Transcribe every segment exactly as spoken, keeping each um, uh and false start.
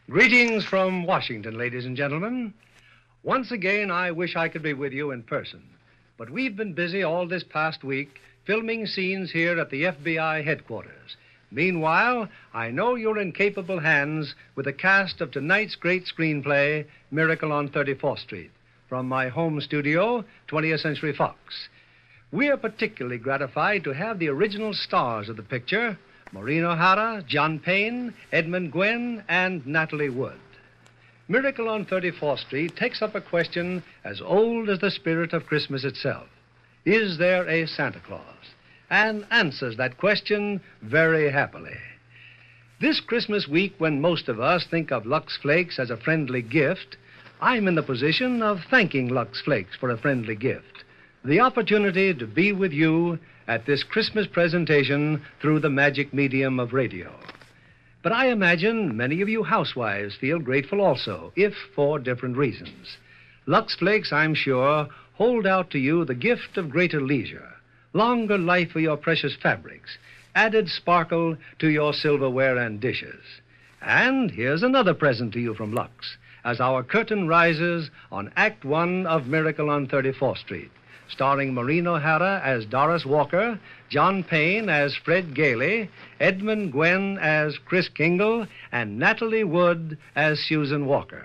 Greetings from Washington, ladies and gentlemen. Once again, I wish I could be with you in person. But we've been busy all this past week filming scenes here at the F B I headquarters. Meanwhile, I know you're in capable hands with the cast of tonight's great screenplay, Miracle on thirty-fourth Street, from my home studio, twentieth Century Fox. We're particularly gratified to have the original stars of the picture, Maureen O'Hara, John Payne, Edmund Gwenn, and Natalie Wood. Miracle on thirty-fourth Street takes up a question as old as the spirit of Christmas itself. Is there a Santa Claus? And answers that question very happily. This Christmas week, when most of us think of Lux Flakes as a friendly gift, I'm in the position of thanking Lux Flakes for a friendly gift. The opportunity to be with you at this Christmas presentation through the magic medium of radio. But I imagine many of you housewives feel grateful also, if for different reasons. Lux Flakes, I'm sure, hold out to you the gift of greater leisure, longer life for your precious fabrics, added sparkle to your silverware and dishes. And here's another present to you from Lux, as our curtain rises on Act One of Miracle on thirty-fourth Street. Starring Maureen O'Hara as Doris Walker, John Payne as Fred Gailey, Edmund Gwenn as Chris Kingle, and Natalie Wood as Susan Walker.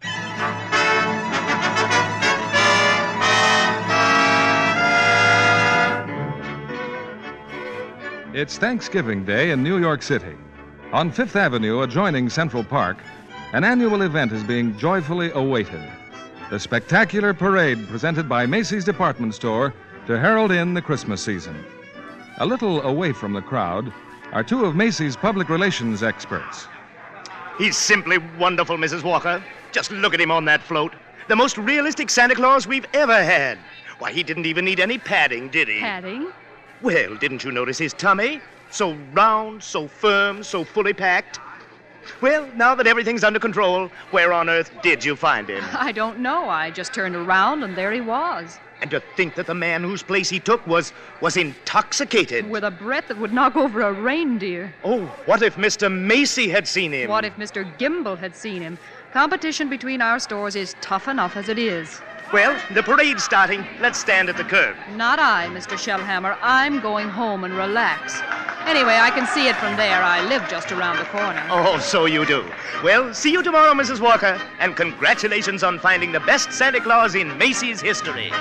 It's Thanksgiving Day in New York City. On Fifth Avenue, adjoining Central Park, an annual event is being joyfully awaited. The spectacular parade presented by Macy's Department Store to herald in the Christmas season. A little away from the crowd are two of Macy's public relations experts. He's simply wonderful, Missus Walker. Just look at him on that float. The most realistic Santa Claus we've ever had. Why, he didn't even need any padding, did he? Padding? Well, didn't you notice his tummy? So round, so firm, so fully packed. Well, now that everything's under control, where on earth did you find him? I don't know. I just turned around and there he was. And to think that the man whose place he took was was intoxicated. With a breath that would knock over a reindeer. Oh, what if Mister Macy had seen him? What if Mister Gimble had seen him? Competition between our stores is tough enough as it is. Well, the parade's starting. Let's stand at the curb. Not I, Mister Shellhammer. I'm going home and relax. Anyway, I can see it from there. I live just around the corner. Oh, so you do. Well, see you tomorrow, Missus Walker. And congratulations on finding the best Santa Claus in Macy's history.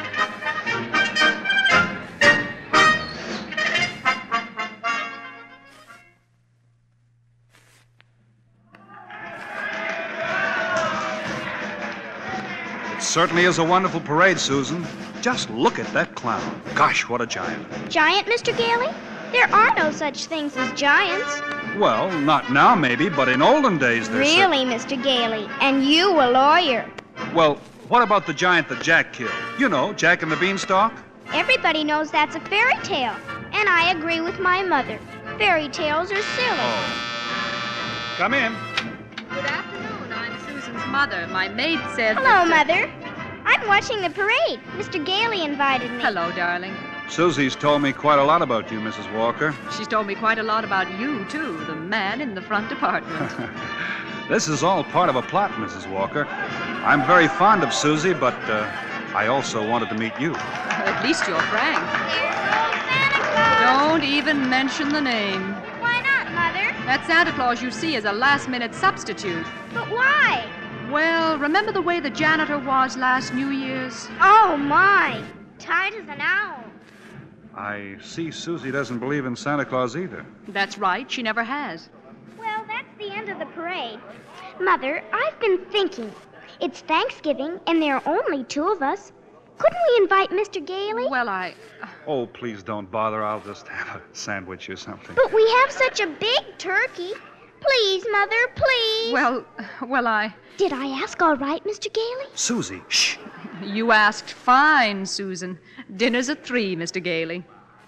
It certainly is a wonderful parade, Susan. Just look at that clown. Gosh, what a giant. Giant, Mister Gailey? There are no such things as giants. Well, not now, maybe, but in olden days there's... Really, Mister Gailey? And you a lawyer? Well, what about the giant that Jack killed? You know, Jack and the Beanstalk? Everybody knows that's a fairy tale. And I agree with my mother. Fairy tales are silly. Oh. Come in. Good afternoon. I'm Susan's mother. My maid said Hello, that, uh, Mother. I'm watching the parade. Mister Gailey invited me. Hello, darling. Susie's told me quite a lot about you, Missus Walker. She's told me quite a lot about you, too, the man in the front department. This is all part of a plot, Missus Walker. I'm very fond of Susie, but uh, I also wanted to meet you. At least you're frank. Here goes Santa Claus. Don't even mention the name. Why not, Mother? That Santa Claus you see is a last-minute substitute. But why? Well, remember the way the janitor was last New Year's? Oh, my. Tight as an owl. I see Susie doesn't believe in Santa Claus either. That's right. She never has. Well, that's the end of the parade. Mother, I've been thinking. It's Thanksgiving, and there are only two of us. Couldn't we invite Mister Gailey? Well, I... Oh, please don't bother. I'll just have a sandwich or something. But we have such a big turkey. Please, Mother, please. Well, well, I... Did I ask all right, Mister Gailey? Susie, shh. You asked fine, Susan. Dinner's at three, Mister Gailey.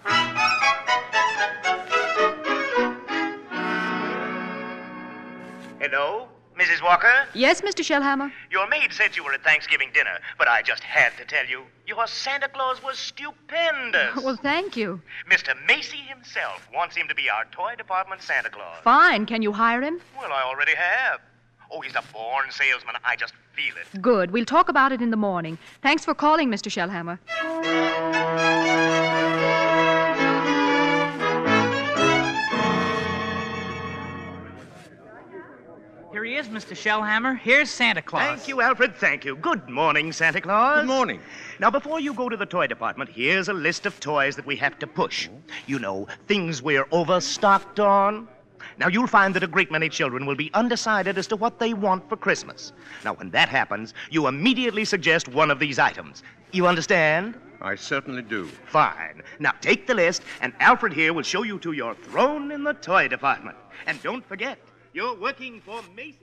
Hello, Missus Walker? Yes, Mister Shellhammer? Your maid said you were at Thanksgiving dinner, but I just had to tell you, your Santa Claus was stupendous. Well, thank you. Mister Macy himself wants him to be our toy department Santa Claus. Fine. Can you hire him? Well, I already have. Oh, he's a born salesman. I just feel it. Good. We'll talk about it in the morning. Thanks for calling, Mister Shellhammer. Here he is, Mister Shellhammer. Here's Santa Claus. Thank you, Alfred. Thank you. Good morning, Santa Claus. Good morning. Now, before you go to the toy department, here's a list of toys that we have to push. You know, things we're overstocked on. Now, you'll find that a great many children will be undecided as to what they want for Christmas. Now, when that happens, you immediately suggest one of these items. You understand? I certainly do. Fine. Now, take the list, and Alfred here will show you to your throne in the toy department. And don't forget, you're working for Macy's.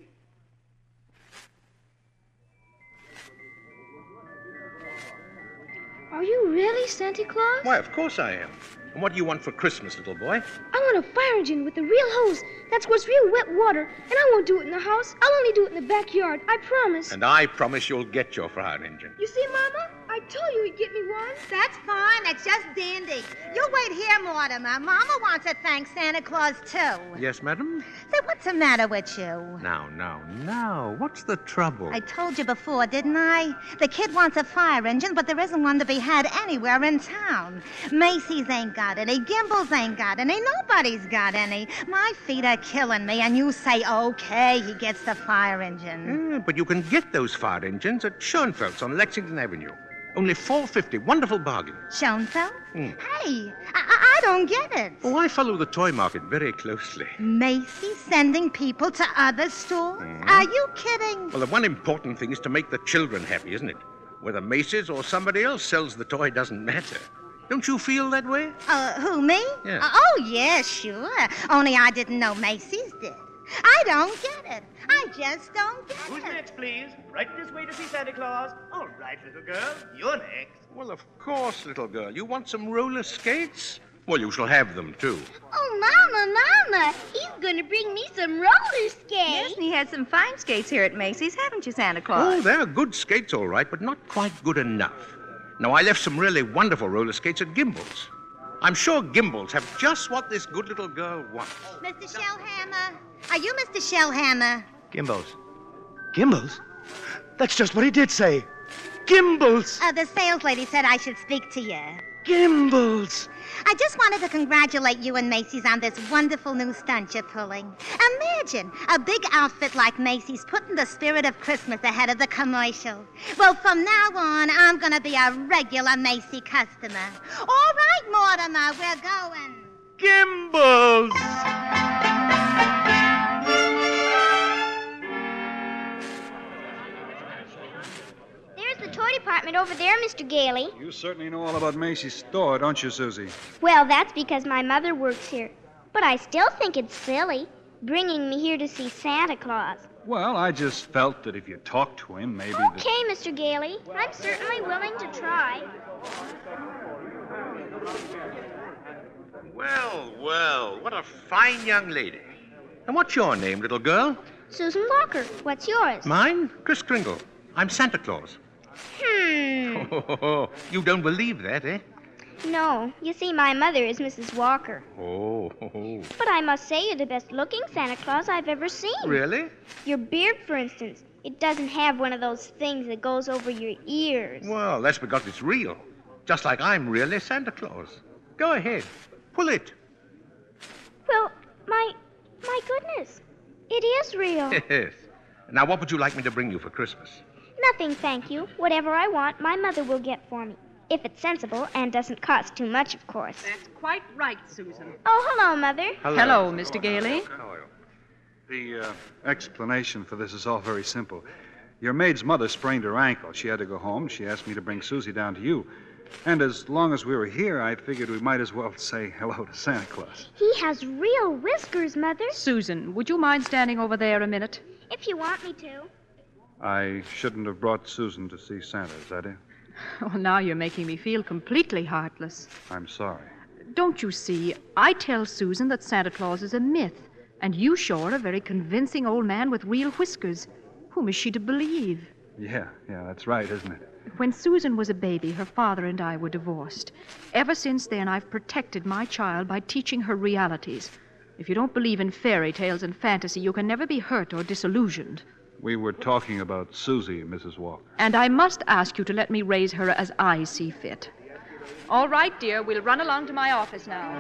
Are you really Santa Claus? Why, of course I am. And what do you want for Christmas, little boy? I want a fire engine with a real hose that squirts real wet water, and I won't do it in the house. I'll only do it in the backyard. I promise. And I promise you'll get your fire engine. You see, Mama? I told you he'd get me one. That's fine. That's just dandy. You wait here, Mortimer. Mama wants to thank Santa Claus, too. Yes, madam? Say, what's the matter with you? Now, now, now. What's the trouble? I told you before, didn't I? The kid wants a fire engine, but there isn't one to be had anywhere in town. Macy's ain't got any. Gimbel's ain't got any. Nobody's got any. My feet are killing me, and you say, okay, he gets the fire engine. Yeah, but you can get those fire engines at Schoenfeld's on Lexington Avenue. Only four fifty. Wonderful bargain. Schoenfeld? Mm. Hey, I, I, I don't get it. Oh, I follow the toy market very closely. Macy's sending people to other stores? Mm. Are you kidding? Well, the one important thing is to make the children happy, isn't it? Whether Macy's or somebody else sells the toy doesn't matter. Don't you feel that way? Uh, who, me? Yeah. Uh, oh, yeah, sure. Only I didn't know Macy's did. I don't get it. I just don't get Who's it. next, please? Right this way to see Santa Claus. All right, little girl. You're next. Well, of course, little girl. You want some roller skates? Well, you shall have them, too. Oh, Mama, Mama, he's going to bring me some roller skates. Yes, and he had some fine skates here at Macy's, haven't you, Santa Claus? Oh, they're good skates, all right, but not quite good enough. Now, I left some really wonderful roller skates at Gimbel's. I'm sure Gimbel's have just what this good little girl wants. Mister Shellhammer, are you Mister Shellhammer? Gimbals. Gimbals? That's just what he did say. Gimbals! Uh, the sales lady said I should speak to you. Gimbals! I just wanted to congratulate you and Macy's on this wonderful new stunt you're pulling. Imagine a big outfit like Macy's putting the spirit of Christmas ahead of the commercial. Well, from now on, I'm going to be a regular Macy customer. All right, Mortimer, we're going. Gimbals! There's the toy department over there, Mister Gailey. You certainly know all about Macy's store, don't you, Susie? Well, that's because my mother works here. But I still think it's silly, bringing me here to see Santa Claus. Well, I just felt that if you talked to him, maybe... the- Okay, Mister Gailey. I'm certainly willing to try. Well, well, what a fine young lady. And what's your name, little girl? Susan Walker, what's yours? Mine? Chris Kringle. I'm Santa Claus. Hmm. Oh, you don't believe that, eh? No, you see, my mother is Missus Walker. Oh. But I must say you're the best-looking Santa Claus I've ever seen. Really? Your beard, for instance. It doesn't have one of those things that goes over your ears. Well, that's because it's real. Just like I'm really Santa Claus. Go ahead. Pull it. Well, my... my goodness. It is real. Yes. Now, what would you like me to bring you for Christmas? Nothing, thank you. Whatever I want, my mother will get for me. If it's sensible and doesn't cost too much, of course. That's quite right, Susan. Oh, hello, Mother. Hello, Mister Gailey. How are you? The uh, explanation for this is all very simple. Your maid's mother sprained her ankle. She had to go home. She asked me to bring Susie down to you. And as long as we were here, I figured we might as well say hello to Santa Claus. He has real whiskers, Mother. Susan, would you mind standing over there a minute? If you want me to. I shouldn't have brought Susan to see Santa, is that it? Oh, now you're making me feel completely heartless. I'm sorry. Don't you see, I tell Susan that Santa Claus is a myth, and you show her a very convincing old man with real whiskers. Whom is she to believe? Yeah, yeah, that's right, isn't it? When Susan was a baby, her father and I were divorced. Ever since then, I've protected my child by teaching her realities. If you don't believe in fairy tales and fantasy, you can never be hurt or disillusioned. We were talking about Susie, Missus Walker. And I must ask you to let me raise her as I see fit. All right, dear, we'll run along to my office now.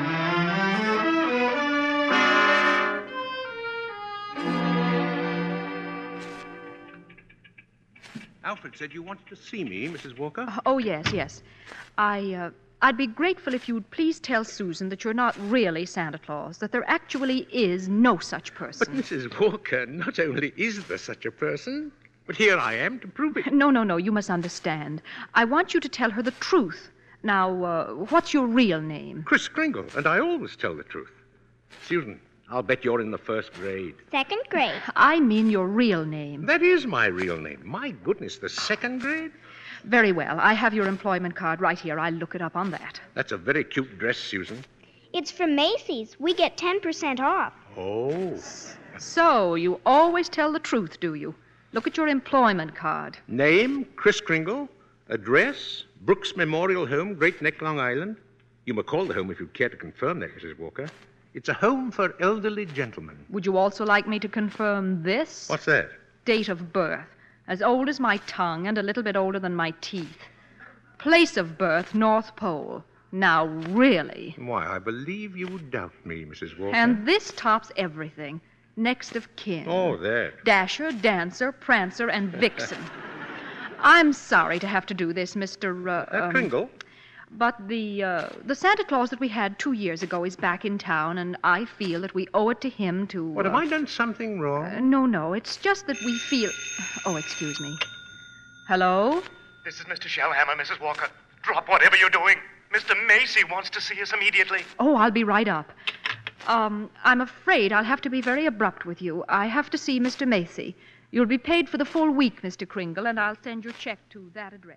Alfred said you wanted to see me, Missus Walker. Oh, yes, yes. I, uh, I'd be grateful if you'd please tell Susan that you're not really Santa Claus, that there actually is no such person. But, Missus Walker, not only is there such a person, but here I am to prove it. No, no, no, you must understand. I want you to tell her the truth. Now, uh, what's your real name? Kris Kringle, and I always tell the truth. Susan, I'll bet you're in the first grade. Second grade. I mean your real name. That is my real name. My goodness, the second grade? Very well. I have your employment card right here. I'll look it up on that. That's a very cute dress, Susan. It's from Macy's. We get ten percent off. Oh. So, you always tell the truth, do you? Look at your employment card. Name, Kris Kringle. Address, Brooks Memorial Home, Great Neck, Long Island. You may call the home if you care to confirm that, Missus Walker. It's a home for elderly gentlemen. Would you also like me to confirm this? What's that? Date of birth. As old as my tongue and a little bit older than my teeth. Place of birth, North Pole. Now, really. Why, I believe you doubt me, Missus Walker. And this tops everything. Next of kin. Oh, that. Dasher, Dancer, Prancer, and Vixen. I'm sorry to have to do this, Mister Uh, uh, um, Kringle. But the uh, the Santa Claus that we had two years ago is back in town, and I feel that we owe it to him to... What, uh, have I done something wrong? Uh, no, no, it's just that we feel... Oh, excuse me. Hello? This is Mister Shellhammer, Missus Walker. Drop whatever you're doing. Mister Macy wants to see us immediately. Oh, I'll be right up. Um, I'm afraid I'll have to be very abrupt with you. I have to see Mister Macy. You'll be paid for the full week, Mister Kringle, and I'll send your check to that address.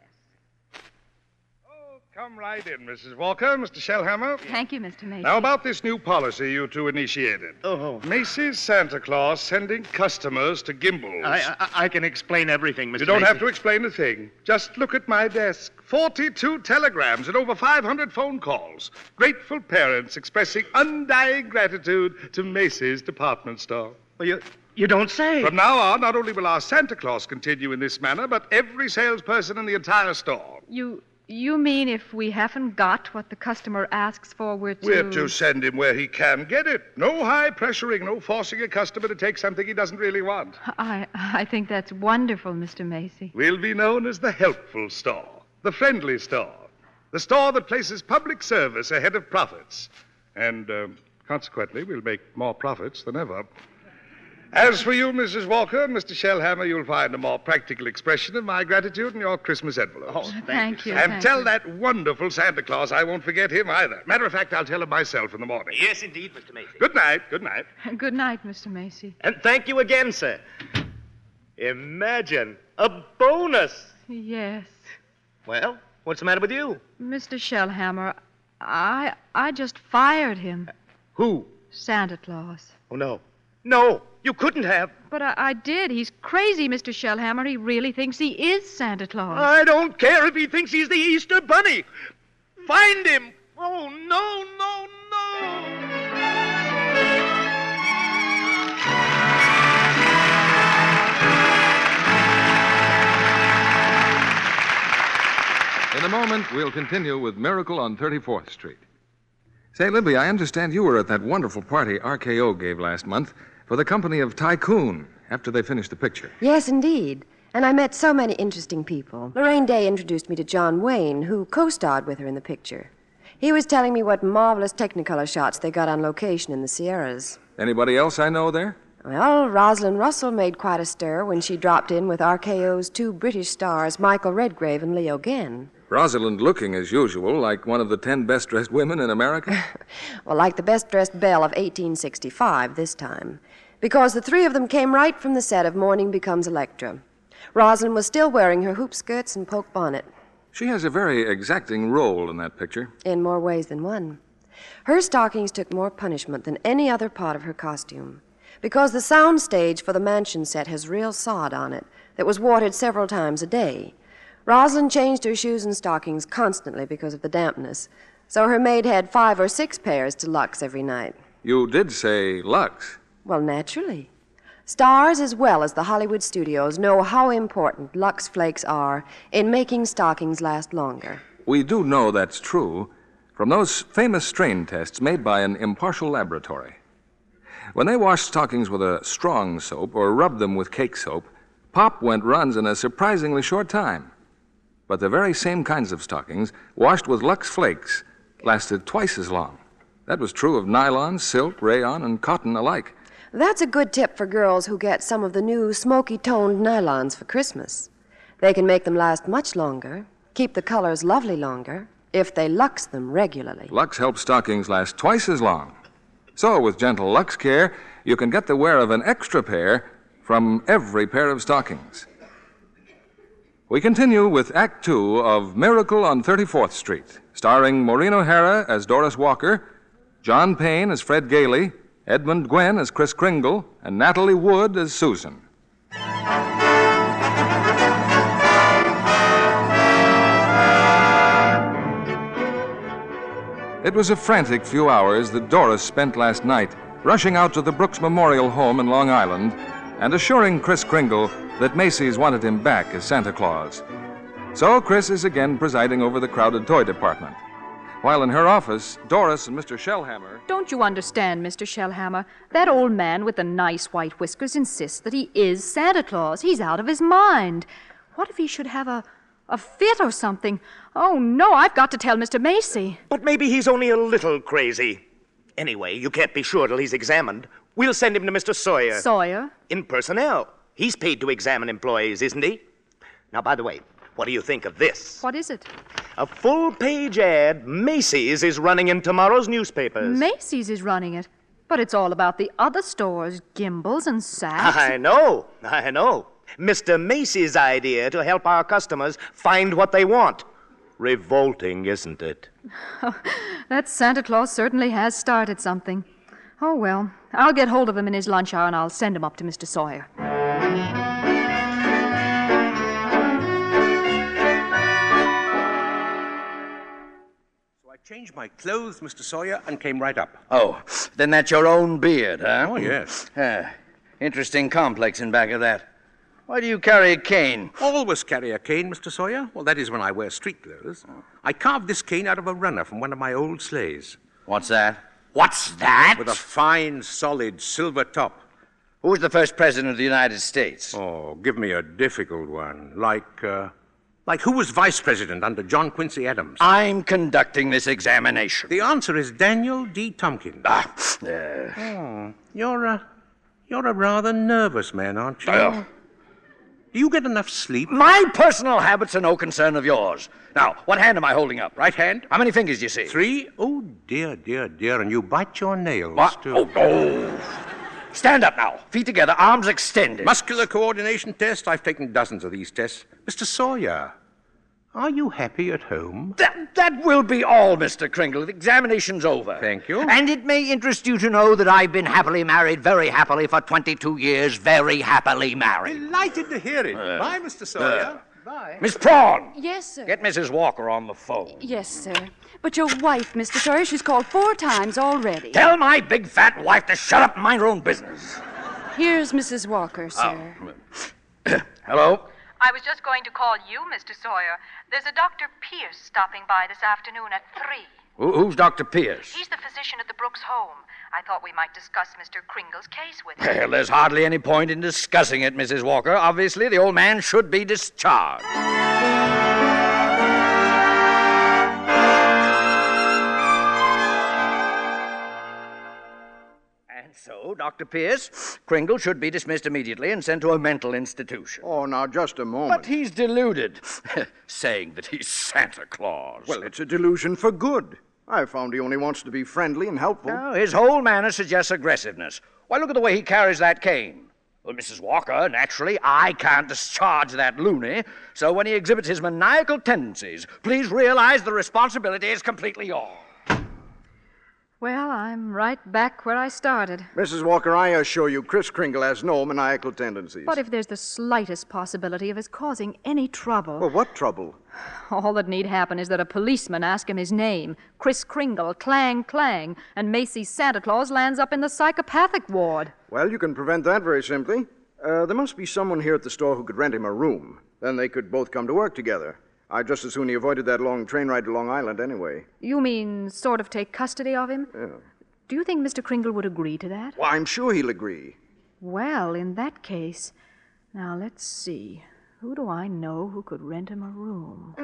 Come right in, Missus Walker, Mister Shellhammer. Thank you, Mister Macy. Now, about this new policy you two initiated. Oh. Macy's Santa Claus sending customers to Gimbel's. I, I, I can explain everything, Mister You don't Macy. have to explain a thing. Just look at my desk. forty-two telegrams and over five hundred phone calls. Grateful parents expressing undying gratitude to Macy's department store. Well, you, you don't say. From now on, not only will our Santa Claus continue in this manner, but every salesperson in the entire store. You... You mean if we haven't got what the customer asks for, we're to... We're to send him where he can get it. No high pressuring, no forcing a customer to take something he doesn't really want. I, I think that's wonderful, Mister Macy. We'll be known as the helpful store, the friendly store, the store that places public service ahead of profits. And uh, consequently, we'll make more profits than ever. As for you, Missus Walker, Mister Shellhammer, you'll find a more practical expression of my gratitude in your Christmas envelopes. Oh, thank, Thank you. And thank tell you. that wonderful Santa Claus I won't forget him either. Matter of fact, I'll tell him myself in the morning. Yes, indeed, Mister Macy. Good night, good night. Good night, Mister Macy. And thank you again, sir. Imagine a bonus. Yes. Well, what's the matter with you? Mister Shellhammer, I I just fired him. Who? Santa Claus. Oh, no. No, you couldn't have. But I, I did. He's crazy, Mister Shellhammer. He really thinks he is Santa Claus. I don't care if he thinks he's the Easter Bunny. Find him. Oh, no, no, In a moment, we'll continue with Miracle on thirty-fourth Street. Say, Libby, I understand you were at that wonderful party R K O gave last month for the company of Tycoon after they finished the picture. Yes, indeed. And I met so many interesting people. Lorraine Day introduced me to John Wayne, who co-starred with her in the picture. He was telling me what marvelous Technicolor shots they got on location in the Sierras. Anybody else I know there? Well, Rosalind Russell made quite a stir when she dropped in with R K O's two British stars, Michael Redgrave and Leo Genn. Rosalind looking, as usual, like one of the ten best-dressed women in America? Well, like the best-dressed belle of eighteen sixty-five this time. Because the three of them came right from the set of Morning Becomes Electra. Rosalind was still wearing her hoop skirts and poke bonnet. She has a very exacting role in that picture. In more ways than one. Her stockings took more punishment than any other part of her costume. Because the sound stage for the mansion set has real sod on it that was watered several times a day. Rosalind changed her shoes and stockings constantly because of the dampness, so her maid had five or six pairs to Lux every night. You did say Lux. Well, naturally. Stars, as well as the Hollywood studios, know how important Lux Flakes are in making stockings last longer. We do know that's true from those famous strain tests made by an impartial laboratory. When they washed stockings with a strong soap or rubbed them with cake soap, pop went runs in a surprisingly short time. But the very same kinds of stockings, washed with Lux Flakes, lasted twice as long. That was true of nylon, silk, rayon, and cotton alike. That's a good tip for girls who get some of the new smoky-toned nylons for Christmas. They can make them last much longer, keep the colors lovely longer, if they Lux them regularly. Lux helps stockings last twice as long. So, with gentle Lux care, you can get the wear of an extra pair from every pair of stockings. We continue with Act Two of Miracle on thirty-fourth Street, starring Maureen O'Hara as Doris Walker, John Payne as Fred Gailey, Edmund Gwen as Kris Kringle, and Natalie Wood as Susan. It was a frantic few hours that Doris spent last night rushing out to the Brooks Memorial Home in Long Island and assuring Kris Kringle that Macy's wanted him back as Santa Claus. So Kris is again presiding over the crowded toy department. While in her office, Doris and Mister Shellhammer... Don't you understand, Mister Shellhammer? That old man with the nice white whiskers insists that he is Santa Claus. He's out of his mind. What if he should have a, a fit or something? Oh, no, I've got to tell Mister Macy. But maybe he's only a little crazy. Anyway, you can't be sure till he's examined. We'll send him to Mister Sawyer. Sawyer? In personnel. He's paid to examine employees, isn't he? Now, by the way, what do you think of this? What is it? A full-page ad Macy's is running in tomorrow's newspapers. Macy's is running it. But it's all about the other stores, Gimbel's and Saks. I know, I know. Mister Macy's idea to help our customers find what they want. Revolting, isn't it? That Santa Claus certainly has started something. Oh, well, I'll get hold of him in his lunch hour and I'll send him up to Mister Sawyer. Changed my clothes, Mister Sawyer, and came right up. Oh, then that's your own beard, huh? Oh, yes. Ah, interesting complex in back of that. Why do you carry a cane? Always carry a cane, Mister Sawyer. Well, that is when I wear street clothes. Oh. I carved this cane out of a runner from one of my old sleighs. What's that? What's that? With a fine, solid silver top. Who was the first president of the United States? Oh, give me a difficult one. Like, uh... Like, who was vice president under John Quincy Adams? I'm conducting this examination. The answer is Daniel D. Tompkins. Ah, uh, oh, you're a, you're a rather nervous man, aren't you? Uh, Do you get enough sleep? My personal habits are no concern of yours. Now, what hand am I holding up? Right hand. How many fingers do you see? Three. Oh, dear, dear, dear. And you bite your nails, what? too. Oh, oh. Stand up now. Feet together, arms extended. Muscular coordination test. I've taken dozens of these tests. Mister Sawyer, are you happy at home? That, that will be all, Mister Kringle. The examination's over. Thank you. And it may interest you to know that I've been happily married, very happily, for twenty-two years, very happily married. Delighted to hear it. Uh, Bye, Mister Sawyer. Uh, Bye. Miss Prawn. Yes, sir. Get Missus Walker on the phone. Yes, sir. But your wife, Mister Sawyer, she's called four times already. Tell my big fat wife to shut up and mind her own business. Here's Missus Walker, sir. Oh. Hello? I was just going to call you, Mister Sawyer. There's a Doctor Pierce stopping by this afternoon at three. Who, who's Doctor Pierce? He's the physician at the Brooks home. I thought we might discuss Mister Kringle's case with him. Well, there's hardly any point in discussing it, Missus Walker. Obviously, the old man should be discharged. And so, Doctor Pierce, Kringle should be dismissed immediately and sent to a mental institution. Oh, now, just a moment. But he's deluded, saying that he's Santa Claus. Well, it's a delusion for good. I found he only wants to be friendly and helpful. No, his whole manner suggests aggressiveness. Why, look at the way he carries that cane. Well, Missus Walker, naturally, I can't discharge that loony, so when he exhibits his maniacal tendencies, please realize the responsibility is completely yours. Well, I'm right back where I started. Missus Walker, I assure you, Kris Kringle has no maniacal tendencies. But if there's the slightest possibility of his causing any trouble... Well, what trouble? All that need happen is that a policeman ask him his name, Kris Kringle, clang, clang, and Macy's Santa Claus lands up in the psychopathic ward. Well, you can prevent that very simply. Uh, there must be someone here at the store who could rent him a room. Then they could both come to work together. I'd just as soon he avoided that long train ride to Long Island anyway. You mean sort of take custody of him? Yeah. Do you think Mister Kringle would agree to that? Well, I'm sure he'll agree. Well, in that case, now let's see. Who do I know who could rent him a room?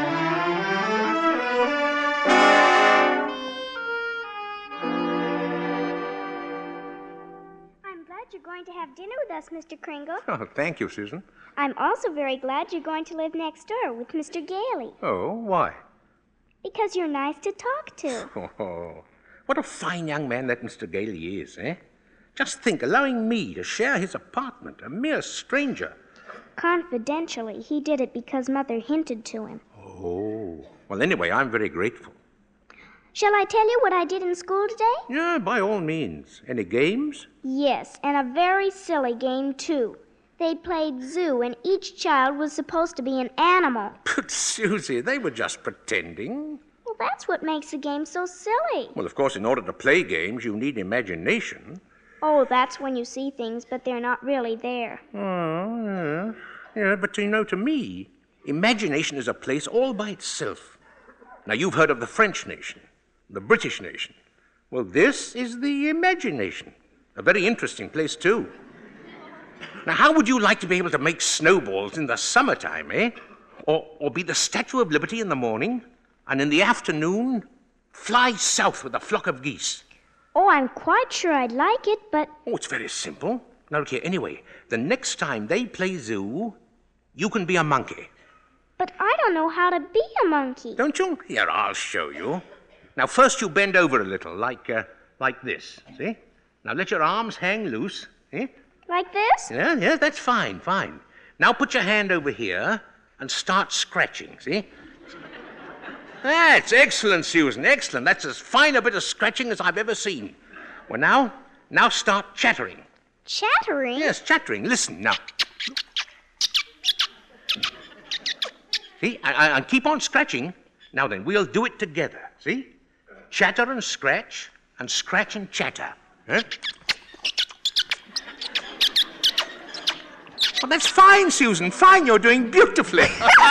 I'm glad you're going to have dinner with us, Mister Kringle. Oh, thank you, Susan. I'm also very glad you're going to live next door with Mister Gailey. Oh, why? Because you're nice to talk to. Oh, what a fine young man that Mister Gailey is, eh? Just think, allowing me to share his apartment, a mere stranger. Confidentially, he did it because Mother hinted to him. Oh, well, anyway, I'm very grateful. Shall I tell you what I did in school today? Yeah, by all means. Any games? Yes, and a very silly game, too. They played zoo, and each child was supposed to be an animal. But, Susie, they were just pretending. Well, that's what makes the game so silly. Well, of course, in order to play games, you need imagination. Oh, that's when you see things, but they're not really there. Oh, yeah. Yeah, but you know, to me, imagination is a place all by itself. Now, you've heard of the French nation, the British nation. Well, this is the imagination. A very interesting place, too. Now, how would you like to be able to make snowballs in the summertime, eh? Or, or be the Statue of Liberty in the morning, and in the afternoon, fly south with a flock of geese? Oh, I'm quite sure I'd like it, but... Oh, it's very simple. Now, look here, anyway, the next time they play zoo, you can be a monkey. But I don't know how to be a monkey. Don't you? Here, I'll show you. Now, first you bend over a little, like, uh, like this, see? Now, let your arms hang loose, eh? Like this? Yeah, yeah, that's fine, fine. Now put your hand over here and start scratching, see? That's excellent, Susan, excellent. That's as fine a bit of scratching as I've ever seen. Well, now, now start chattering. Chattering? Yes, chattering. Listen, now. See, and, and keep on scratching. Now then, we'll do it together, see? Chatter and scratch, and scratch and chatter. Huh? Well, that's fine, Susan, fine. You're doing beautifully.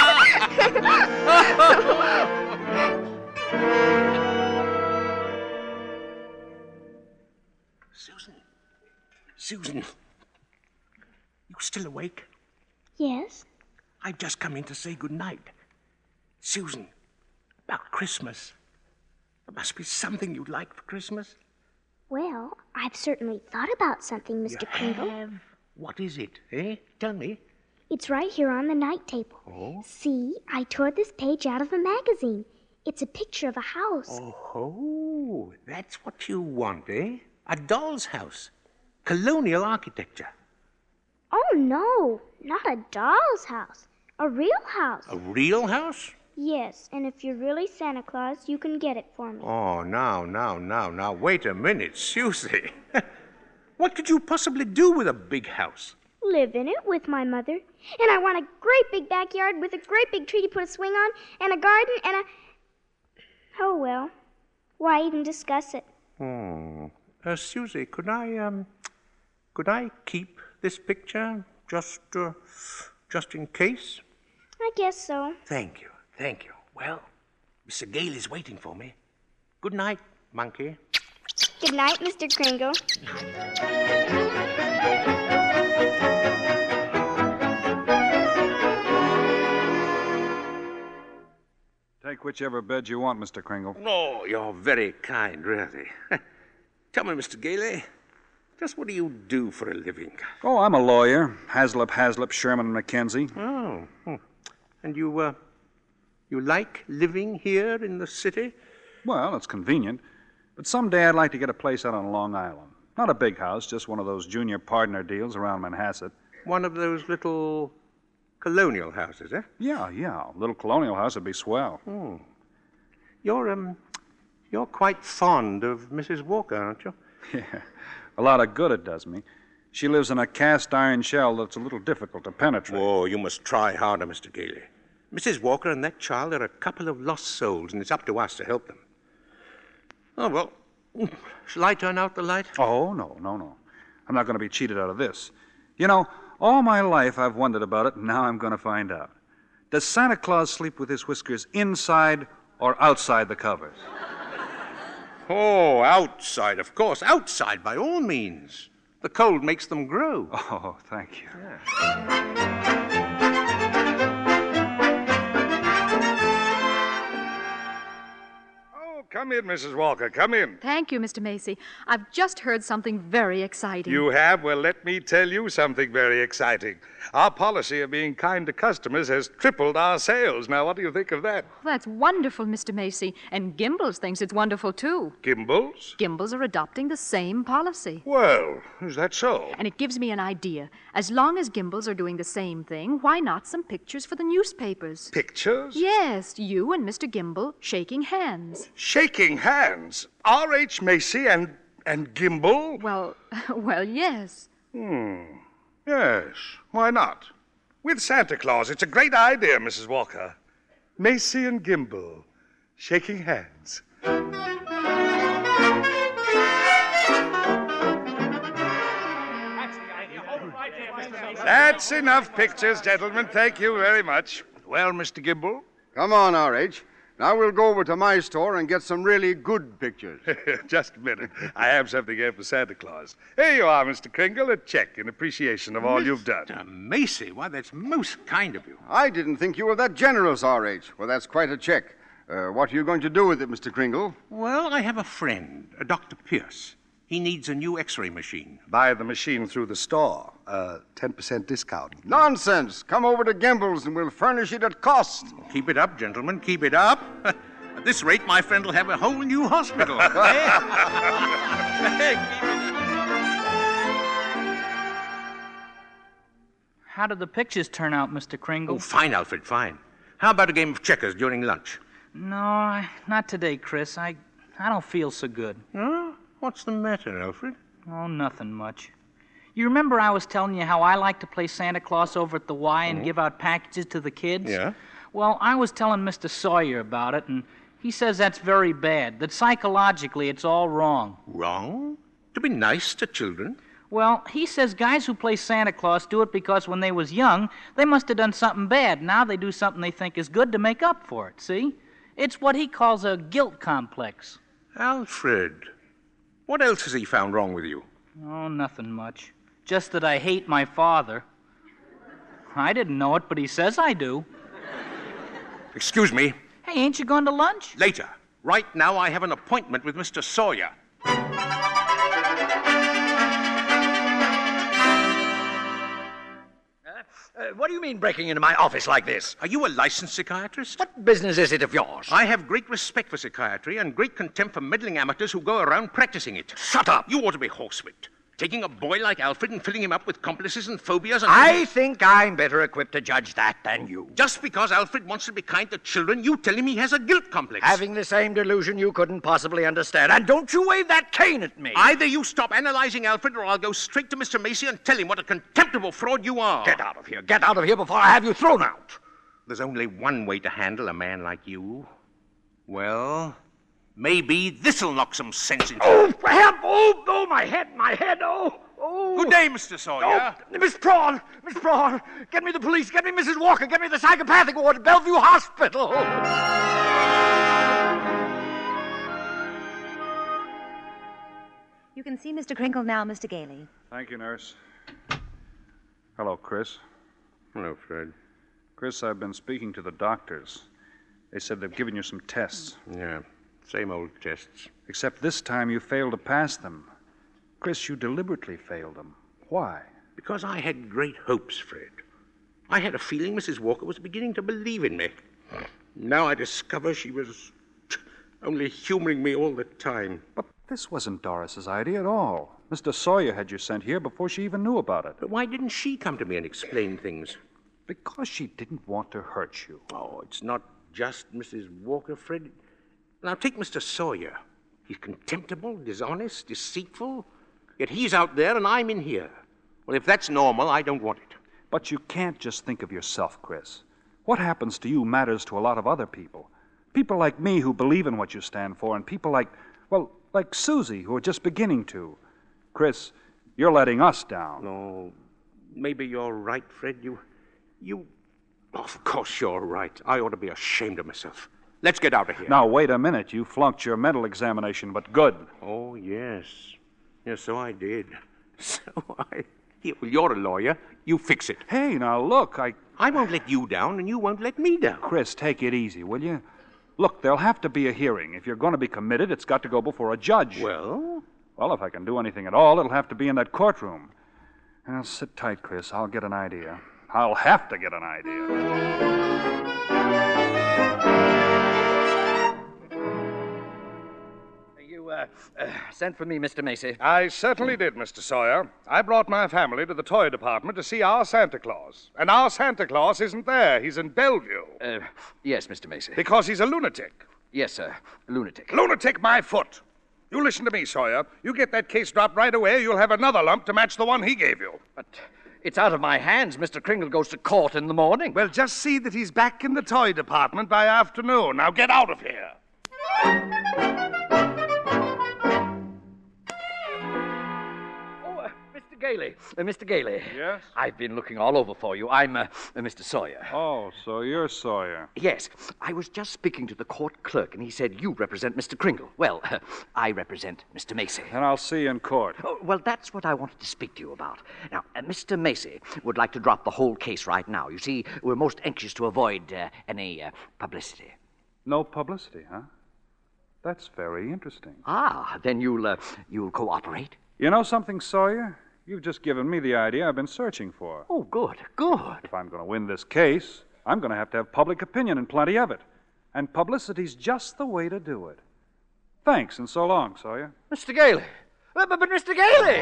Susan, Susan, you still awake? Yes. I've just come in to say good night. Susan, about Christmas. There must be something you'd like for Christmas. Well, I've certainly thought about something, Mister You Kringle. have? What is it, eh? Tell me. It's right here on the night table. Oh? See, I tore this page out of a magazine. It's a picture of a house. Oh, that's what you want, eh? A doll's house. Colonial architecture. Oh, no, not a doll's house. A real house. A real house? Yes, and if you're really Santa Claus, you can get it for me. Oh, now, now, now, now, wait a minute, Susie. What could you possibly do with a big house? Live in it with my mother. And I want a great big backyard with a great big tree to put a swing on, and a garden, and a... Oh, well, why even discuss it? Hmm. Uh, Susie, could I, um, could I keep this picture just, uh, just in case? I guess so. Thank you, thank you. Well, Mister Gale is waiting for me. Good night, monkey. Good night, Mister Kringle. Take whichever bed you want, Mister Kringle. Oh, you're very kind, really. Tell me, Mister Gailey, just what do you do for a living? Oh, I'm a lawyer. Haslip, Haslip, Sherman, and McKenzie. Oh, hmm. And you, uh, you like living here in the city? Well, it's convenient. But someday I'd like to get a place out on Long Island. Not a big house, just one of those junior partner deals around Manhasset. One of those little colonial houses, eh? Yeah, yeah. A little colonial house would be swell. Hmm. You're, um, You're quite fond of Missus Walker, aren't you? Yeah, a lot of good it does me. She lives in a cast iron shell that's a little difficult to penetrate. Oh, you must try harder, Mister Gailey. Missus Walker and that child are a couple of lost souls, and it's up to us to help them. Oh, well, shall I turn out the light? Oh, no, no, no. I'm not going to be cheated out of this. You know, all my life I've wondered about it, and now I'm going to find out. Does Santa Claus sleep with his whiskers inside or outside the covers? Oh, outside, of course. Outside, by all means. The cold makes them grow. Oh, thank you. Oh, come in, Missus Walker. Come in. Thank you, Mister Macy. I've just heard something very exciting. You have? Well, let me tell you something very exciting. Our policy of being kind to customers has tripled our sales. Now, what do you think of that? That's wonderful, Mister Macy. And Gimbels thinks it's wonderful, too. Gimbels? Gimbels are adopting the same policy. Well, is that so? And it gives me an idea. As long as Gimbels are doing the same thing, why not some pictures for the newspapers? Pictures? Yes, you and Mister Gimbel shaking hands. Shaking hands? R H. Macy and, and Gimbel? Well, well, yes. Hmm. Yes, why not? With Santa Claus, it's a great idea, Missus Walker. Macy and Gimbel, shaking hands. That's enough pictures, gentlemen. Thank you very much. Well, Mister Gimbel? Come on, R H. Now we'll go over to my store and get some really good pictures. Just a minute. I have something here for Santa Claus. Here you are, Mister Kringle, a check in appreciation of all Mister you've done. Macy, why, that's most kind of you. I didn't think you were that generous, R H. Well, that's quite a check. Uh, what are you going to do with it, Mister Kringle? Well, I have a friend, a Doctor Pierce. He needs a new x-ray machine. Buy the machine through the store. Uh, ten percent discount. Nonsense. Come over to Gimbel's and we'll furnish it at cost. Keep it up, gentlemen. Keep it up. At this rate, my friend will have a whole new hospital. How did the pictures turn out, Mister Kringle? Oh, fine, Alfred, fine. How about a game of checkers during lunch? No, I- not today, Chris. I, I don't feel so good. Huh? What's the matter, Alfred? Oh, nothing much. You remember I was telling you how I like to play Santa Claus over at the Y and Mhm. give out packages to the kids? Yeah? Well, I was telling Mister Sawyer about it, and he says that's very bad, that psychologically it's all wrong. Wrong? To be nice to children? Well, he says guys who play Santa Claus do it because when they was young, they must have done something bad. Now they do something they think is good to make up for it, see? It's what he calls a guilt complex. Alfred, what else has he found wrong with you? Oh, nothing much. Just that I hate my father. I didn't know it, but he says I do. Excuse me. Hey, ain't you going to lunch? Later. Right now, I have an appointment with Mister Sawyer. Uh, what do you mean breaking into my office like this? Are you a licensed psychiatrist? What business is it of yours? I have great respect for psychiatry and great contempt for meddling amateurs who go around practicing it. Shut up! You ought to be horsewhipped. Taking a boy like Alfred and filling him up with complices and phobias and... I think I'm better equipped to judge that than you. Just because Alfred wants to be kind to children, you tell him he has a guilt complex. Having the same delusion you couldn't possibly understand. And don't you wave that cane at me. Either you stop analyzing Alfred or I'll go straight to Mister Macy and tell him what a contemptible fraud you are. Get out of here. Get out of here before I have you thrown out. There's only one way to handle a man like you. Well, maybe this'll knock some sense into... Oh, help! Oh, oh, my head, my head, oh! Oh. Good day, Mister Sawyer. Oh, Miss Prawn! Miss Prawn! Get me the police! Get me Missus Walker! Get me the psychopathic ward at Bellevue Hospital! You can see Mister Crinkle now, Mister Gailey. Thank you, nurse. Hello, Chris. Hello, Fred. Chris, I've been speaking to the doctors. They said they've given you some tests. Yeah, same old tests. Except this time you failed to pass them. Chris, you deliberately failed them. Why? Because I had great hopes, Fred. I had a feeling Missus Walker was beginning to believe in me. Now I discover she was only humoring me all the time. But this wasn't Doris's idea at all. Mister Sawyer had you sent here before she even knew about it. But why didn't she come to me and explain things? Because she didn't want to hurt you. Oh, it's not just Missus Walker, Fred. Now, take Mister Sawyer. He's contemptible, dishonest, deceitful, yet he's out there and I'm in here. Well, if that's normal, I don't want it. But you can't just think of yourself, Chris. What happens to you matters to a lot of other people. People like me who believe in what you stand for, and people like, well, like Susie, who are just beginning to. Chris, you're letting us down. No, maybe you're right, Fred. You, you, of course you're right. I ought to be ashamed of myself. Let's get out of here. Now, wait a minute. You flunked your mental examination, but good. Oh, yes. Yes, so I did. So I... Yeah, well, you're a lawyer. You fix it. Hey, now look, I... I won't let you down, and you won't let me down. Chris, take it easy, will you? Look, there'll have to be a hearing. If you're going to be committed, it's got to go before a judge. Well? Well, if I can do anything at all, it'll have to be in that courtroom. Now, sit tight, Chris. I'll get an idea. I'll have to get an idea. You, uh, uh, sent for me, Mister Macy. I certainly did, Mister Sawyer. I brought my family to the toy department to see our Santa Claus. And our Santa Claus isn't there. He's in Bellevue. Uh, yes, Mister Macy. Because he's a lunatic. Yes, sir. Lunatic. Lunatic, my foot. You listen to me, Sawyer. You get that case dropped right away, you'll have another lump to match the one he gave you. But it's out of my hands. Mister Kringle goes to court in the morning. Well, just see that he's back in the toy department by afternoon. Now get out of here. Gailey. Uh, Mister Gailey. Yes? I've been looking all over for you. I'm uh, uh, Mister Sawyer. Oh, so you're Sawyer. Yes. I was just speaking to the court clerk, and he said you represent Mister Kringle. Well, uh, I represent Mister Macy. And I'll see you in court. Oh, well, that's what I wanted to speak to you about. Now, uh, Mister Macy would like to drop the whole case right now. You see, we're most anxious to avoid uh, any uh, publicity. No publicity, huh? That's very interesting. Ah, then you'll, uh, you'll cooperate? You know something, Sawyer? You've just given me the idea I've been searching for. Oh, good, good. If I'm going to win this case, I'm going to have to have public opinion and plenty of it. And publicity's just the way to do it. Thanks, and so long, Sawyer. Mister Gailey. But, but, but Mister Gailey!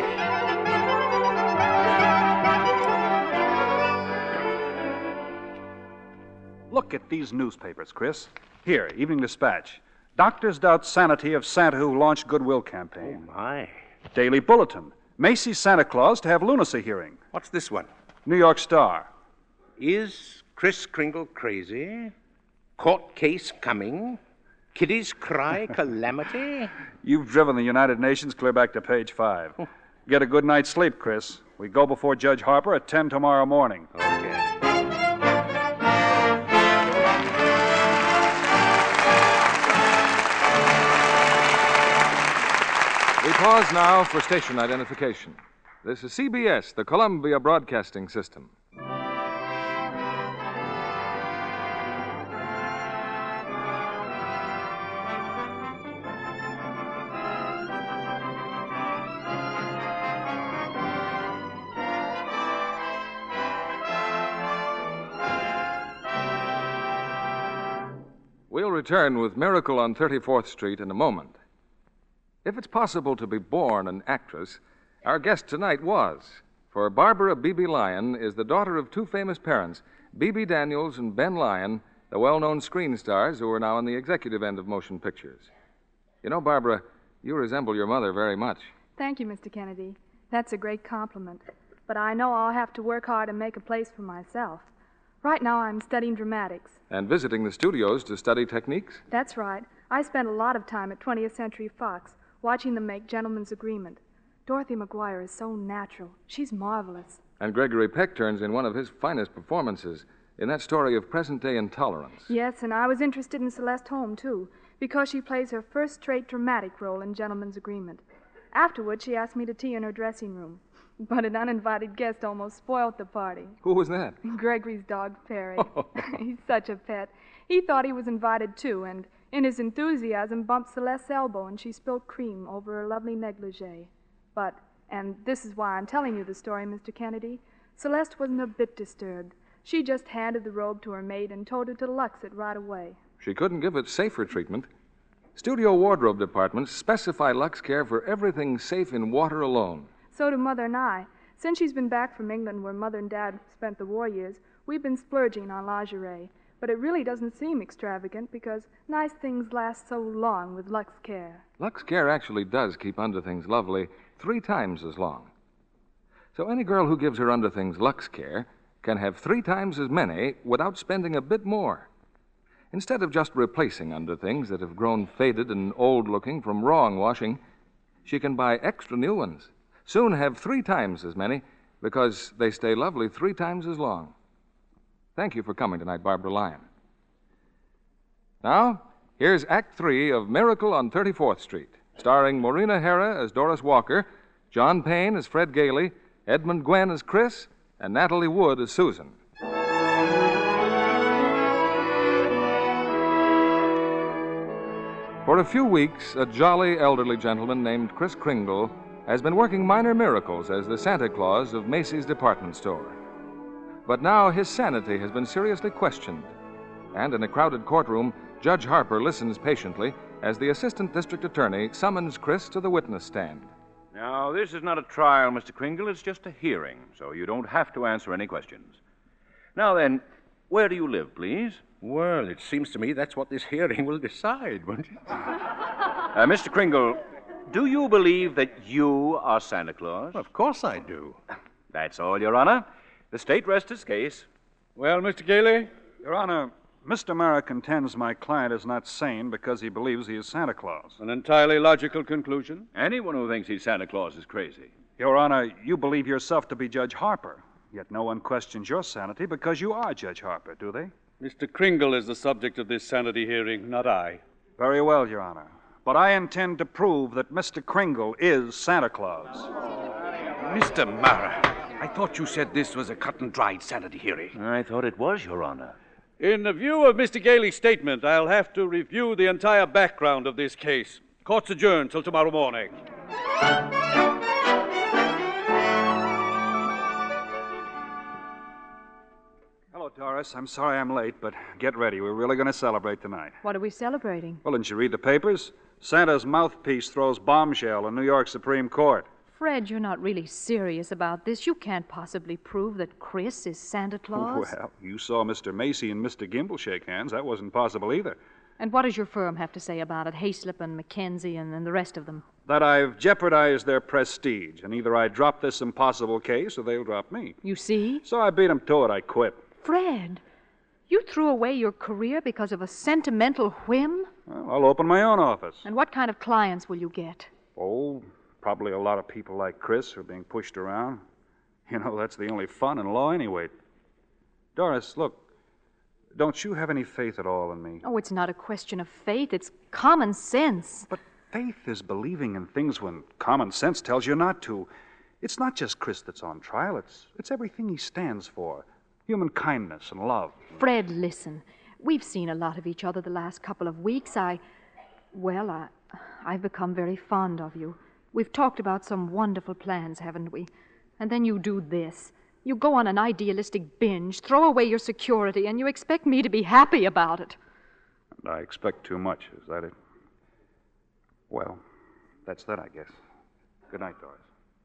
Look at these newspapers, Chris. Here, Evening Dispatch. Doctors doubt sanity of Santa who launched Goodwill campaign. Oh, my. Daily Bulletin. Macy's Santa Claus to have lunacy hearing. What's this one? New York Star. Is Kris Kringle crazy? Court case coming? Kiddies cry calamity? You've driven the United Nations clear back to page five. Get a good night's sleep, Chris. We go before Judge Harper at ten tomorrow morning. Okay. We pause now for station identification. This is C B S, the Columbia Broadcasting System. We'll return with Miracle on thirty-fourth Street in a moment. If it's possible to be born an actress, our guest tonight was. For Barbara Beebe Lyon is the daughter of two famous parents, Beebe Daniels and Ben Lyon, the well-known screen stars who are now on the executive end of motion pictures. You know, Barbara, you resemble your mother very much. Thank you, Mister Kennedy. That's a great compliment. But I know I'll have to work hard and make a place for myself. Right now I'm studying dramatics. And visiting the studios to study techniques? That's right. I spent a lot of time at twentieth Century Fox, watching them make Gentleman's Agreement. Dorothy McGuire is so natural. She's marvelous. And Gregory Peck turns in one of his finest performances in that story of present-day intolerance. Yes, and I was interested in Celeste Holm, too, because she plays her first straight dramatic role in Gentleman's Agreement. Afterward, she asked me to tea in her dressing room. But an uninvited guest almost spoiled the party. Who was that? Gregory's dog, Perry. He's such a pet. He thought he was invited, too, and in his enthusiasm, bumped Celeste's elbow, and she spilled cream over her lovely negligee. But, and this is why I'm telling you the story, Mister Kennedy, Celeste wasn't a bit disturbed. She just handed the robe to her maid and told her to lux it right away. She couldn't give it safer treatment. Studio wardrobe departments specify Lux Care for everything safe in water alone. So do Mother and I. Since she's been back from England, where Mother and Dad spent the war years, we've been splurging on lingerie. But it really doesn't seem extravagant because nice things last so long with Lux Care. Lux Care actually does keep underthings lovely three times as long. So any girl who gives her underthings Lux Care can have three times as many without spending a bit more. Instead of just replacing underthings that have grown faded and old-looking from wrong washing, she can buy extra new ones, soon have three times as many, because they stay lovely three times as long. Thank you for coming tonight, Barbara Lyon. Now, here's Act Three of Miracle on thirty-fourth Street, starring Maureen Hera as Doris Walker, John Payne as Fred Gailey, Edmund Gwen as Chris, and Natalie Wood as Susan. For a few weeks, a jolly elderly gentleman named Kris Kringle has been working minor miracles as the Santa Claus of Macy's department store. But now his sanity has been seriously questioned, and in a crowded courtroom, Judge Harper listens patiently as the assistant district attorney summons Kris to the witness stand. Now, this is not a trial, Mister Kringle. It's just a hearing, so you don't have to answer any questions. Now then, where do you live, please? Well, it seems to me that's what this hearing will decide, won't it? Uh, Mister Kringle, do you believe that you are Santa Claus? Of course I do. That's all, Your Honor. The state rests its case. Well, Mister Gailey? Your Honor, Mister Mara contends my client is not sane because he believes he is Santa Claus. An entirely logical conclusion. Anyone who thinks he's Santa Claus is crazy. Your Honor, you believe yourself to be Judge Harper, yet no one questions your sanity because you are Judge Harper, do they? Mister Kringle is the subject of this sanity hearing, not I. Very well, Your Honor. But I intend to prove that Mister Kringle is Santa Claus. Mister Mara, I thought you said this was a cut-and-dried sanity hearing. I thought it was, Your Honor. In the view of Mister Gailey's statement, I'll have to review the entire background of this case. Court's adjourned till tomorrow morning. Hello, Doris. I'm sorry I'm late, but get ready. We're really going to celebrate tonight. What are we celebrating? Well, didn't you read the papers? Santa's mouthpiece throws bombshell in New York Supreme Court. Fred, you're not really serious about this. You can't possibly prove that Chris is Santa Claus. Well, you saw Mister Macy and Mister Gimble shake hands. That wasn't possible either. And what does your firm have to say about it? Hayslip and McKenzie and, and the rest of them. That I've jeopardized their prestige, and either I drop this impossible case or they'll drop me. You see? So I beat them to it. I quit. Fred, you threw away your career because of a sentimental whim? Well, I'll open my own office. And what kind of clients will you get? Oh, probably a lot of people like Chris who are being pushed around. You know, that's the only fun in law anyway. Doris, look, don't you have any faith at all in me? Oh, it's not a question of faith. It's common sense. But faith is believing in things when common sense tells you not to. It's not just Chris that's on trial. It's, it's everything he stands for. Human kindness and love. Fred, listen. We've seen a lot of each other the last couple of weeks. I... Well, I, I've become very fond of you. We've talked about some wonderful plans, haven't we? And then you do this. You go on an idealistic binge, throw away your security, and you expect me to be happy about it. I expect too much. Is that it? Well, that's that, I guess. Good night, Doris.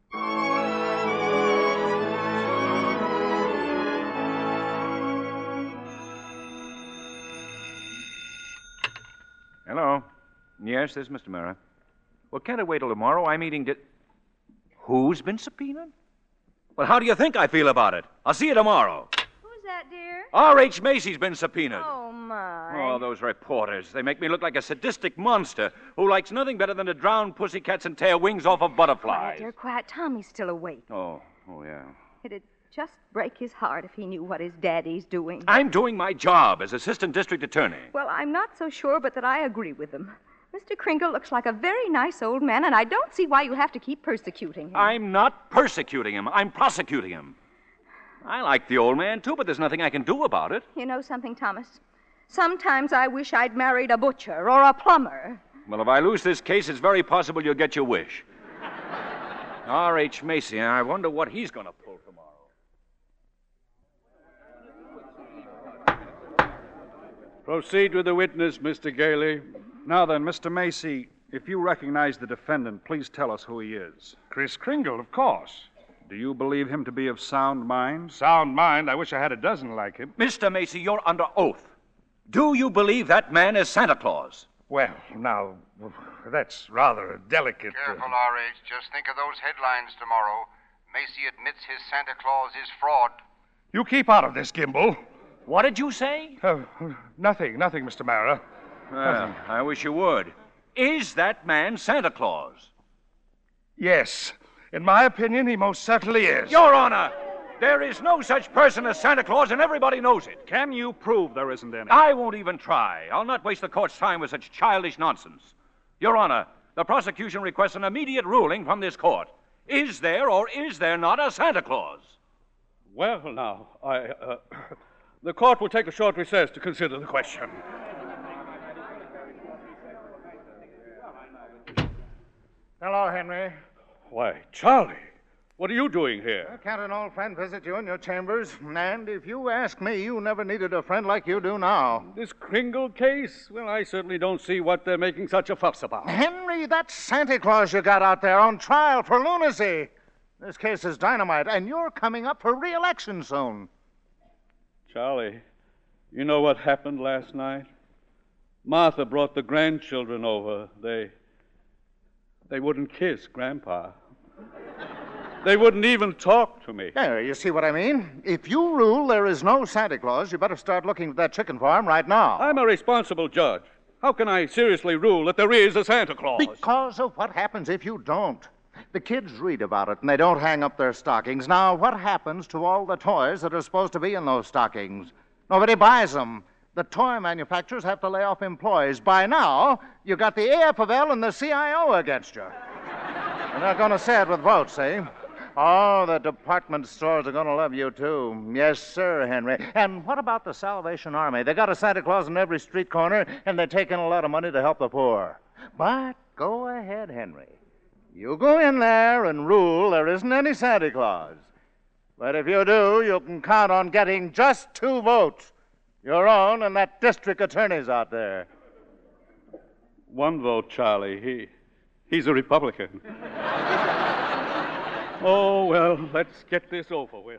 Hello. Yes, this is Mister Mara. Well, can't it wait till tomorrow? I'm eating di- Who's been subpoenaed? Well, how do you think I feel about it? I'll see you tomorrow. Who's that, dear? R H Macy's been subpoenaed. Oh, my. Oh, those reporters. They make me look like a sadistic monster who likes nothing better than to drown pussycats and tear wings off of butterflies. Quiet, dear, quiet. Tommy's still awake. Oh, oh, yeah. It'd just break his heart if he knew what his daddy's doing. I'm doing my job as assistant district attorney. Well, I'm not so sure, but that I agree with him. Mister Kringle looks like a very nice old man, and I don't see why you have to keep persecuting him. I'm not persecuting him. I'm prosecuting him. I like the old man, too, but there's nothing I can do about it. You know something, Thomas? Sometimes I wish I'd married a butcher or a plumber. Well, if I lose this case, it's very possible you'll get your wish. R H Macy, I wonder what he's going to pull tomorrow. Proceed with the witness, Mister Gailey. Now then, Mister Macy, if you recognize the defendant, please tell us who he is. Kris Kringle, of course. Do you believe him to be of sound mind? Sound mind? I wish I had a dozen like him. Mister Macy, you're under oath. Do you believe that man is Santa Claus? Well, now, that's rather a delicate. Careful, R H. Just think of those headlines tomorrow. Macy admits his Santa Claus is fraud. You keep out of this, Gimble. What did you say? Uh, nothing, nothing, Mister Mara. Well, I wish you would. Is that man Santa Claus? Yes. In my opinion, he most certainly is. Your Honor, there is no such person as Santa Claus, and everybody knows it. Can you prove there isn't any? I won't even try. I'll not waste the court's time with such childish nonsense. Your Honor, the prosecution requests an immediate ruling from this court. Is there or is there not a Santa Claus? Well, now, I. Uh, the court will take a short recess to consider the question. Hello, Henry. Why, Charlie, what are you doing here? Can't an old friend visit you in your chambers? And if you ask me, you never needed a friend like you do now. This Kringle case? Well, I certainly don't see what they're making such a fuss about. Henry, that's Santa Claus you got out there on trial for lunacy. This case is dynamite, and you're coming up for re-election soon. Charlie, you know what happened last night? Martha brought the grandchildren over. They... They wouldn't kiss Grandpa. They wouldn't even talk to me. There, you see what I mean? If you rule there is no Santa Claus, you better start looking at that chicken farm right now. I'm a responsible judge. How can I seriously rule that there is a Santa Claus? Because of what happens if you don't. The kids read about it, and they don't hang up their stockings. Now, what happens to all the toys that are supposed to be in those stockings? Nobody buys them. The toy manufacturers have to lay off employees. By now, you got the A F L and the C I O against you. They're not going to say it with votes, eh? Oh, the department stores are going to love you, too. Yes, sir, Henry. And what about the Salvation Army? They got a Santa Claus in every street corner, and they take in a lot of money to help the poor. But go ahead, Henry. You go in there and rule there isn't any Santa Claus. But if you do, you can count on getting just two votes. Your own and that district attorney's out there. One vote, Charlie. He, he's a Republican. Oh, well, let's get this over with.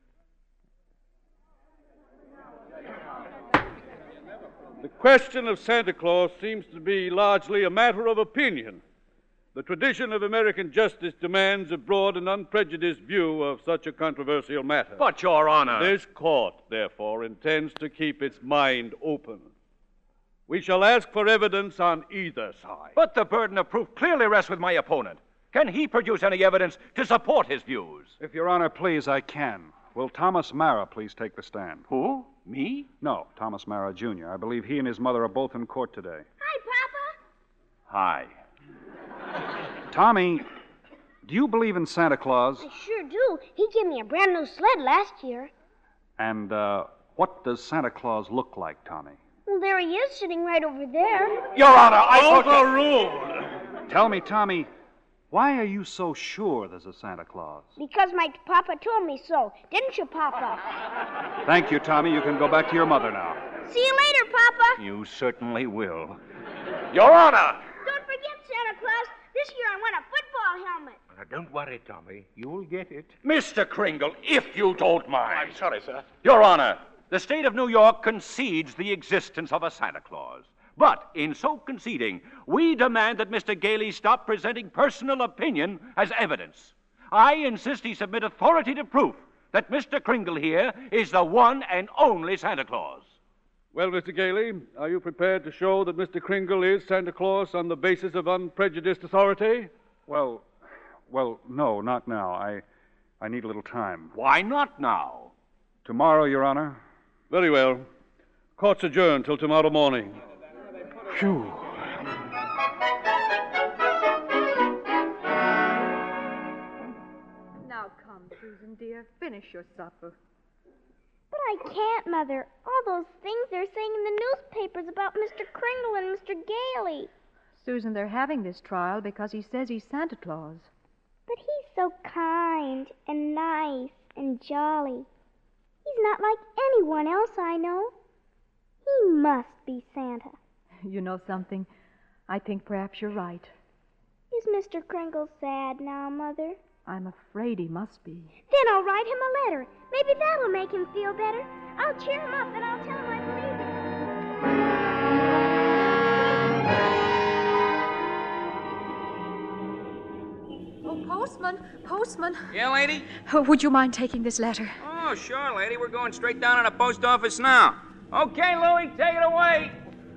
The question of Santa Claus seems to be largely a matter of opinion. The tradition of American justice demands a broad and unprejudiced view of such a controversial matter. But, Your Honor... This court, therefore, intends to keep its mind open. We shall ask for evidence on either side. But the burden of proof clearly rests with my opponent. Can he produce any evidence to support his views? If Your Honor please, I can. Will Thomas Mara please take the stand? Who? Me? No, Thomas Mara, Junior I believe he and his mother are both in court today. Hi, Papa. Hi. Tommy, do you believe in Santa Claus? I sure do. He gave me a brand new sled last year. And, uh, what does Santa Claus look like, Tommy? Well, there he is, sitting right over there. Your Honor, I... Overruled! Tell me, Tommy, why are you so sure there's a Santa Claus? Because my Papa told me so. Didn't you, Papa? Thank you, Tommy. You can go back to your mother now. See you later, Papa. You certainly will. Your Honor! Don't forget, Santa Claus. This year I want a football helmet. Now, don't worry, Tommy. You'll get it. Mister Kringle, if you don't mind. I'm sorry, sir. Your Honor, the state of New York concedes the existence of a Santa Claus. But in so conceding, we demand that Mister Gailey stop presenting personal opinion as evidence. I insist he submit authoritative proof that Mister Kringle here is the one and only Santa Claus. Well, Mister Gailey, are you prepared to show that Mister Kringle is Santa Claus on the basis of unprejudiced authority? Well, well, no, not now. I, I need a little time. Why not now? Tomorrow, Your Honor. Very well. Court's adjourned till tomorrow morning. Phew. Now come, Susan, dear. Finish your supper. But I can't, Mother. All those things they're saying in the newspapers about Mister Kringle and Mister Gailey. Susan, they're having this trial because he says he's Santa Claus. But he's so kind and nice and jolly. He's not like anyone else I know. He must be Santa. You know something? I think perhaps you're right. Is Mister Kringle sad now, Mother? I'm afraid he must be. Then I'll write him a letter. Maybe that'll make him feel better. I'll cheer him up and I'll tell him I believe him. Postman, postman. Yeah, lady? Oh, would you mind taking this letter? Oh, sure, lady. We're going straight down to the post office now. Okay, Louie, take it away.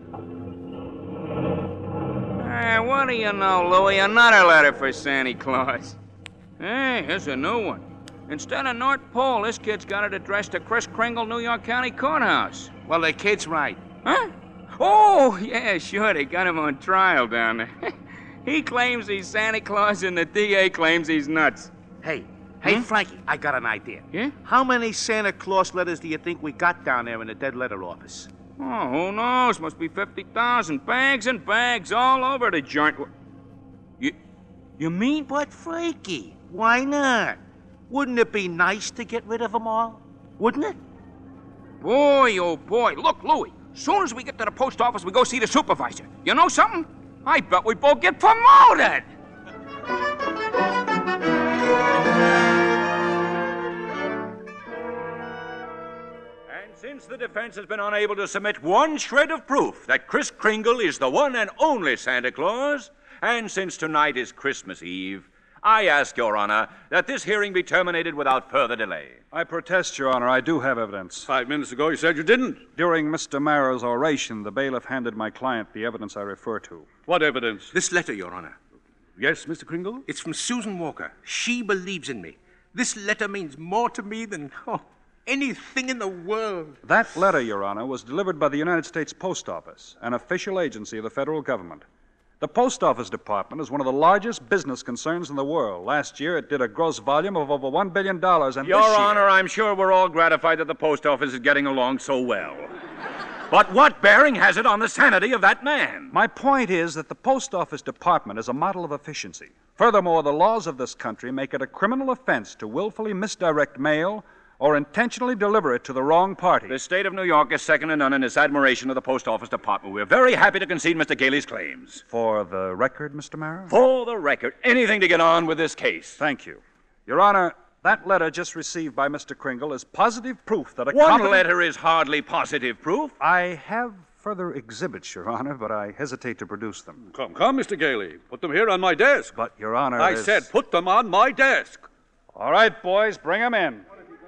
Hey, what do you know, Louie? Another letter for Santa Claus. Hey, here's a new one. Instead of North Pole, this kid's got it addressed to Kris Kringle, New York County Courthouse. Well, the kid's right. Huh? Oh, yeah, sure. They got him on trial down there. He claims he's Santa Claus, and the D A claims he's nuts. Hey, hey, Hmm? Frankie, I got an idea. Yeah? How many Santa Claus letters do you think we got down there in the dead letter office? Oh, who knows? Must be fifty thousand. Bags and bags all over the joint. You, you mean? But, Frankie, why not? Wouldn't it be nice to get rid of them all? Wouldn't it? Boy, oh boy. Look, Louie, soon as we get to the post office, we go see the supervisor. You know something? I bet we both get promoted. And since the defense has been unable to submit one shred of proof that Kris Kringle is the one and only Santa Claus, and since tonight is Christmas Eve, I ask, Your Honor, that this hearing be terminated without further delay. I protest, Your Honor. I do have evidence. Five minutes ago, you said you didn't. During Mister Marrow's oration, the bailiff handed my client the evidence I refer to. What evidence? This letter, Your Honor. Yes, Mister Kringle? It's from Susan Walker. She believes in me. This letter means more to me than, oh, anything in the world. That letter, Your Honor, was delivered by the United States Post Office, an official agency of the federal government. The Post Office Department is one of the largest business concerns in the world. Last year, it did a gross volume of over one billion dollars, and Your this year... Honor, I'm sure we're all gratified that the post office is getting along so well. But what bearing has it on the sanity of that man? My point is that the Post Office Department is a model of efficiency. Furthermore, the laws of this country make it a criminal offense to willfully misdirect mail or intentionally deliver it to the wrong party. The state of New York is second to none in its admiration of the Post Office Department. We're very happy to concede Mister Gailey's claims. For the record, Mister Marrow? For the record, anything to get on with this case. Thank you. Your Honor, that letter just received by Mister Kringle is positive proof that a One competent... letter is hardly positive proof. I have further exhibits, Your Honor, but I hesitate to produce them. Come, come, Mister Gailey. Put them here on my desk. But, Your Honor, I there's- said put them on my desk. All right, boys, bring them in.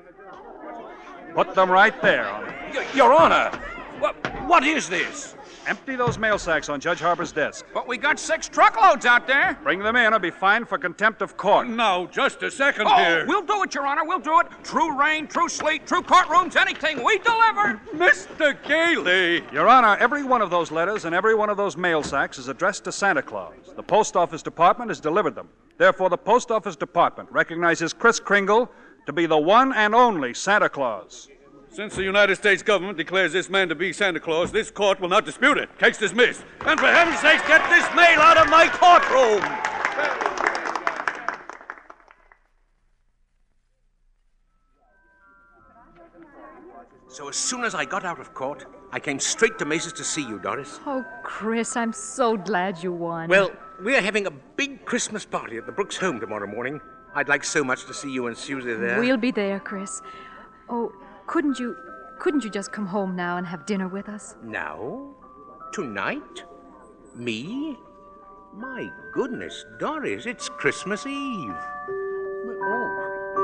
Put them right there. Y- Your Honor, what, what is this? Empty those mail sacks on Judge Harper's desk. But we got six truckloads out there. Bring them in or be fined for contempt of court. Now, just a second Oh, here. we'll do it, Your Honor. We'll do it. True rain, true sleet, true courtrooms, anything. We deliver. Mister Gailey. Your Honor, every one of those letters and every one of those mail sacks is addressed to Santa Claus. The Post Office Department has delivered them. Therefore, the Post Office Department recognizes Kris Kringle to be the one and only Santa Claus. Since the United States government declares this man to be Santa Claus, this court will not dispute it. Case dismissed. And for heaven's sakes, get this mail out of my courtroom! So as soon as I got out of court, I came straight to Mace's to see you, Doris. Oh, Chris, I'm so glad you won. Well, we're having a big Christmas party at the Brooks home tomorrow morning. I'd like so much to see you and Susie there. We'll be there, Chris. Oh, couldn't you couldn't you just come home now and have dinner with us? Now? Tonight? Me? My goodness, Doris, it's Christmas Eve. Oh.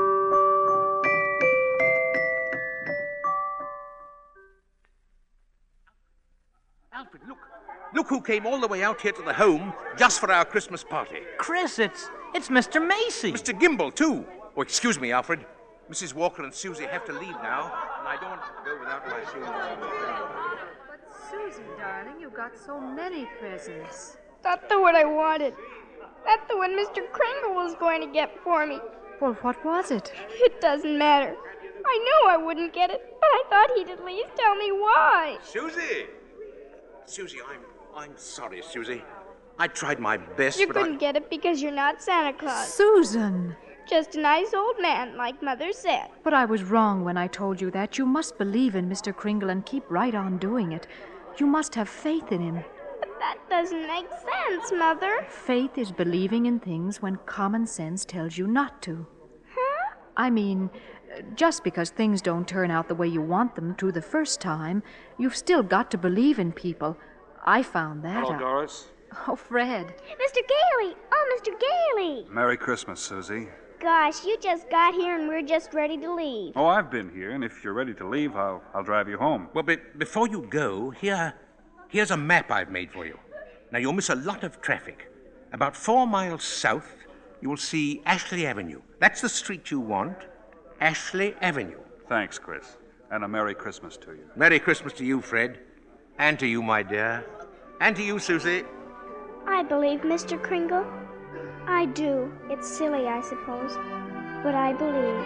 Alfred, look. Look who came all the way out here to the home just for our Christmas party. Chris, it's it's Mister Macy. Mister Gimble, too. Oh, excuse me, Alfred. Missus Walker and Susie have to leave now, and I don't want to go without my shoes. But Susie, darling, you got so many presents. That's the one I wanted. That's the one Mister Kringle was going to get for me. Well, what was it? It doesn't matter. I knew I wouldn't get it, but I thought he'd at least tell me why. Susie! Susie, I'm I'm sorry, Susie. I tried my best, You but couldn't I... get it because you're not Santa Claus. Susan! Just a nice old man, like Mother said. But I was wrong when I told you that. You must believe in Mister Kringle and keep right on doing it. You must have faith in him. But that doesn't make sense, Mother. Faith is believing in things when common sense tells you not to. Huh? I mean, just because things don't turn out the way you want them to the first time, you've still got to believe in people. I found that Hello, out. Doris. Oh, Fred. Mister Gailey! Oh, Mister Gailey! Merry Christmas, Susie. Gosh, you just got here and we're just ready to leave. Oh, I've been here, and if you're ready to leave, I'll, I'll drive you home. Well, but before you go, here, here's a map I've made for you. Now, you'll miss a lot of traffic. About four miles south, you will see Ashley Avenue. That's the street you want. Ashley Avenue. Thanks, Chris. And a Merry Christmas to you. Merry Christmas to you, Fred. And to you, my dear. And to you, Susie. I believe, Mister Kringle. I do. It's silly, I suppose. But I believe.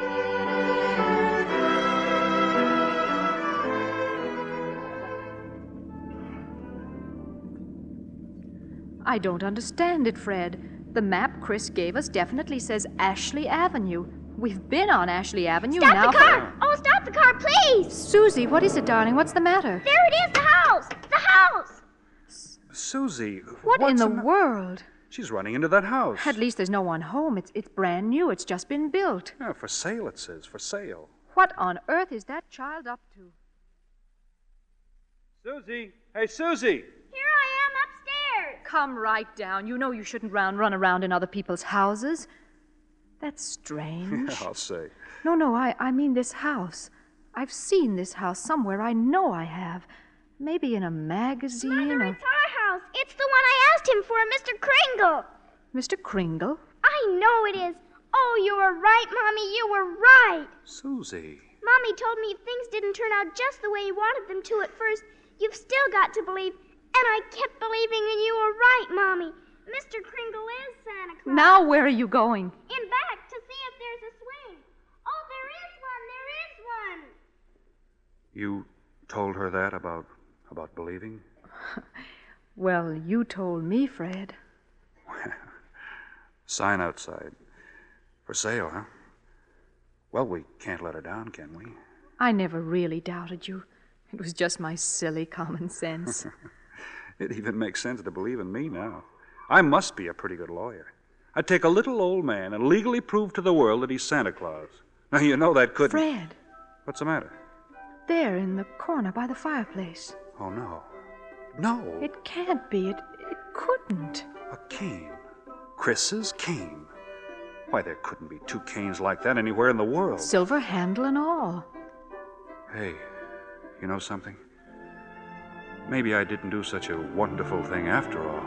I don't understand it, Fred. The map Chris gave us definitely says Ashley Avenue. We've been on Ashley Avenue Stop now. the car! Oh, stop the car, please! Susie, what is it, darling? What's the matter? There it is, the house! The house! Susie, What what's in the ma- world? She's running into that house. At least there's no one home. It's it's brand new. It's just been built. Yeah, for sale, it says. For sale. What on earth is that child up to? Susie! Hey, Susie! Here I am upstairs! Come right down. You know you shouldn't round, run around in other people's houses. That's strange. Yeah, I'll say. No, no, I, I mean this house. I've seen this house somewhere. I know I have. Maybe in a magazine Mother, or... it's our house. It's the one I asked him for, Mister Kringle. Mister Kringle? I know it is. Oh, you were right, Mommy. You were right. Susie. Mommy told me if things didn't turn out just the way you wanted them to at first, you've still got to believe. And I kept believing, and you were right, Mommy. Mister Kringle is Santa Claus. Now where are you going? In back to see if there's a swing. Oh, there is one. There is one. You told her that about about believing? Well, you told me, Fred. Sign outside. For sale, huh? Well, we can't let her down, can we? I never really doubted you. It was just my silly common sense. It even makes sense to believe in me now. I must be a pretty good lawyer. I'd take a little old man and legally prove to the world that he's Santa Claus. Now, you know that couldn't... Fred. What's the matter? There in the corner by the fireplace. Oh, no. No. It can't be. It, it couldn't. A cane. Chris's cane. Why, there couldn't be two canes like that anywhere in the world. Silver handle and all. Hey, you know something? Maybe I didn't do such a wonderful thing after all.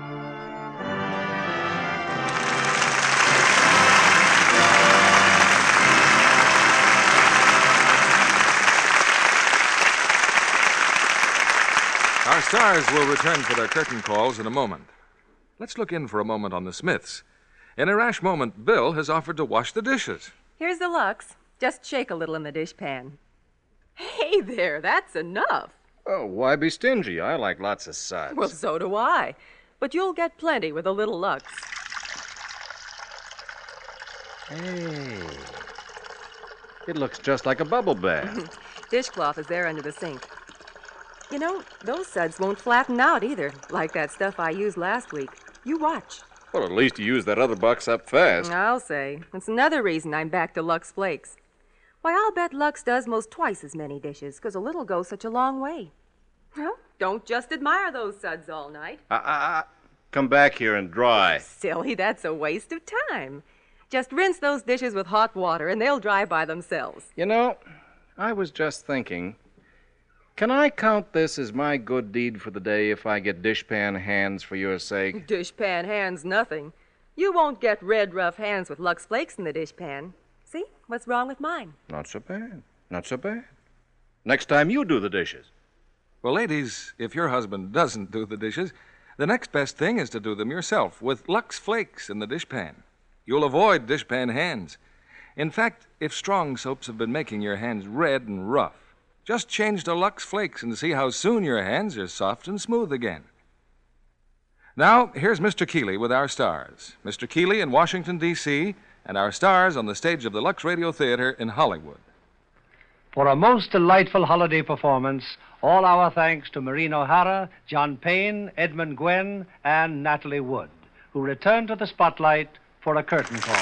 Our stars will return for their curtain calls in a moment. Let's look in for a moment on the Smiths. In a rash moment, Bill has offered to wash the dishes. Here's the Lux. Just shake a little in the dishpan. Hey there, that's enough. Oh, why be stingy? I like lots of suds. Well, so do I. But you'll get plenty with a little Lux. Hey. It looks just like a bubble bath. Dishcloth is there under the sink. You know, those suds won't flatten out either, like that stuff I used last week. You watch. Well, at least you used that other box up fast. I'll say. It's another reason I'm back to Lux Flakes. Why, I'll bet Lux does most twice as many dishes, because a little goes such a long way. Well, don't just admire those suds all night. Uh, uh, uh, come back here and dry. Silly, that's a waste of time. Just rinse those dishes with hot water, and they'll dry by themselves. You know, I was just thinking, can I count this as my good deed for the day if I get dishpan hands for your sake? Dishpan hands, nothing. You won't get red, rough hands with Lux Flakes in the dishpan. See? What's wrong with mine? Not so bad. Not so bad. Next time you do the dishes. Well, ladies, if your husband doesn't do the dishes, the next best thing is to do them yourself with Lux Flakes in the dishpan. You'll avoid dishpan hands. In fact, if strong soaps have been making your hands red and rough, just change to Lux Flakes and see how soon your hands are soft and smooth again. Now, here's Mister Keeley with our stars. Mister Keeley in Washington, D C, and our stars on the stage of the Lux Radio Theater in Hollywood. For a most delightful holiday performance, all our thanks to Maureen O'Hara, John Payne, Edmund Gwen, and Natalie Wood, who return to the spotlight for a curtain call.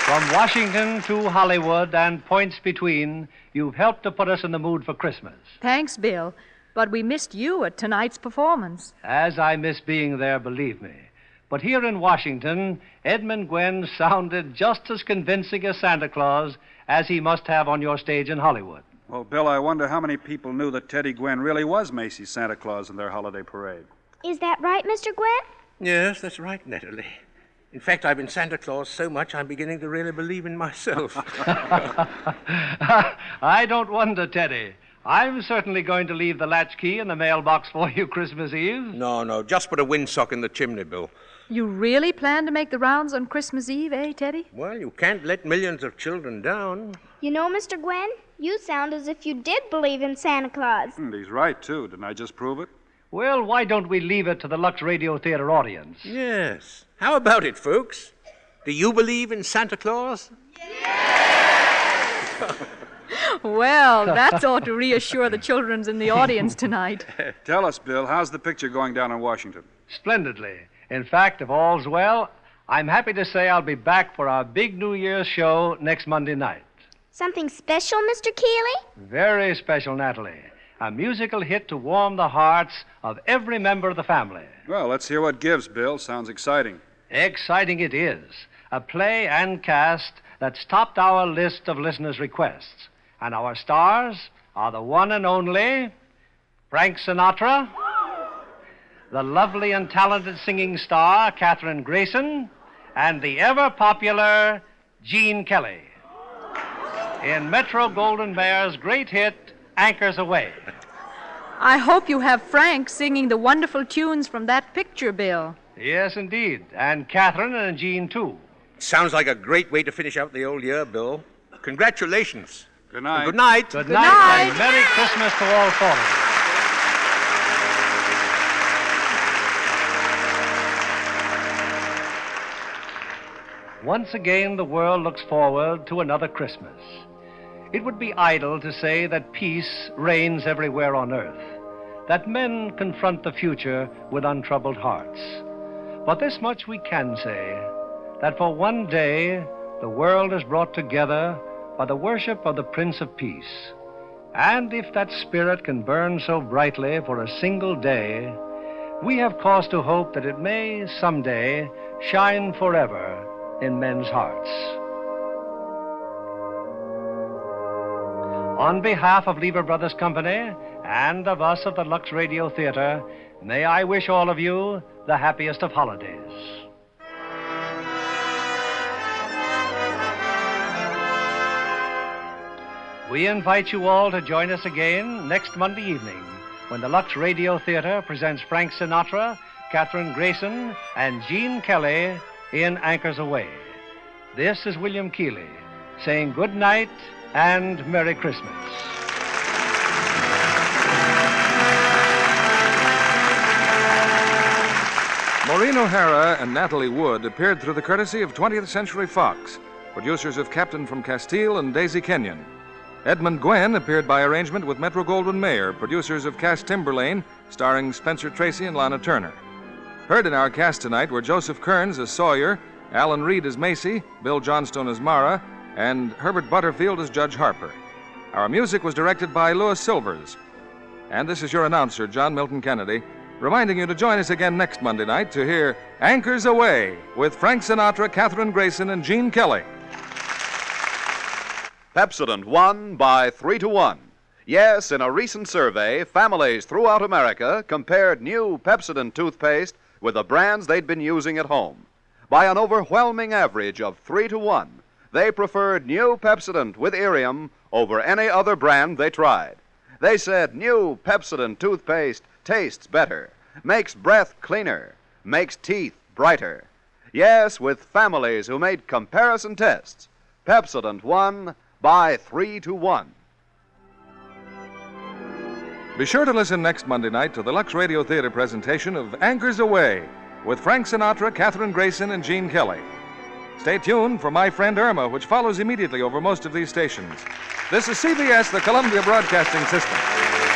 From Washington to Hollywood and points between, you've helped to put us in the mood for Christmas. Thanks, Bill. But we missed you at tonight's performance. As I miss being there, believe me. But here in Washington, Edmund Gwenn sounded just as convincing as Santa Claus as he must have on your stage in Hollywood. Well, Bill, I wonder how many people knew that Teddy Gwen really was Macy's Santa Claus in their holiday parade. Is that right, Mister Gwen? Yes, that's right, Natalie. In fact, I've been Santa Claus so much I'm beginning to really believe in myself. I don't wonder, Teddy. I'm certainly going to leave the latchkey in the mailbox for you Christmas Eve. No, no, just put a windsock in the chimney, Bill. You really plan to make the rounds on Christmas Eve, eh, Teddy? Well, you can't let millions of children down. You know, Mister Gwen, you sound as if you did believe in Santa Claus. And he's right, too. Didn't I just prove it? Well, why don't we leave it to the Lux Radio Theater audience? Yes. How about it, folks? Do you believe in Santa Claus? Well, that's ought to reassure the children in the audience tonight. Tell us, Bill, how's the picture going down in Washington? Splendidly. In fact, if all's well, I'm happy to say I'll be back for our big New Year's show next Monday night. Something special, Mister Keeley? Very special, Natalie. A musical hit to warm the hearts of every member of the family. Well, let's hear what gives, Bill. Sounds exciting. Exciting it is. A play and cast that's topped our list of listeners' requests. And our stars are the one and only Frank Sinatra, the lovely and talented singing star Katherine Grayson, and the ever-popular Gene Kelly. In Metro-Goldwyn-Mayer's great hit, Anchors Aweigh. I hope you have Frank singing the wonderful tunes from that picture, Bill. Yes, indeed. And Katherine and Gene, too. Sounds like a great way to finish out the old year, Bill. Congratulations. Good night. Good night. Good, Good night, night. and Merry Christmas to all four of you. Once again, the world looks forward to another Christmas. It would be idle to say that peace reigns everywhere on earth, that men confront the future with untroubled hearts. But this much we can say, that for one day the world is brought together by the worship of the Prince of Peace. And if that spirit can burn so brightly for a single day, we have cause to hope that it may someday shine forever in men's hearts. On behalf of Lever Brothers Company and of us of the Lux Radio Theater, may I wish all of you the happiest of holidays. We invite you all to join us again next Monday evening when the Lux Radio Theater presents Frank Sinatra, Katherine Grayson, and Gene Kelly in Anchors Aweigh. This is William Keeley saying good night and Merry Christmas. Maureen O'Hara and Natalie Wood appeared through the courtesy of twentieth Century Fox, producers of Captain from Castile and Daisy Kenyon. Edmund Gwenn appeared by arrangement with Metro-Goldwyn-Mayer, producers of Cass Timberlane, starring Spencer Tracy and Lana Turner. Heard in our cast tonight were Joseph Kearns as Sawyer, Alan Reed as Macy, Bill Johnstone as Mara, and Herbert Butterfield as Judge Harper. Our music was directed by Louis Silvers. And this is your announcer, John Milton Kennedy, reminding you to join us again next Monday night to hear Anchors Aweigh with Frank Sinatra, Katherine Grayson, and Gene Kelly. Pepsodent won by three to one. Yes, in a recent survey, families throughout America compared new Pepsodent toothpaste with the brands they'd been using at home. By an overwhelming average of three to one, they preferred new Pepsodent with Irium over any other brand they tried. They said new Pepsodent toothpaste tastes better, makes breath cleaner, makes teeth brighter. Yes, with families who made comparison tests, Pepsodent won by three to one. Be sure to listen next Monday night to the Lux Radio Theater presentation of Anchors Aweigh with Frank Sinatra, Katherine Grayson, and Gene Kelly. Stay tuned for My Friend Irma, which follows immediately over most of these stations. This is C B S, the Columbia Broadcasting System.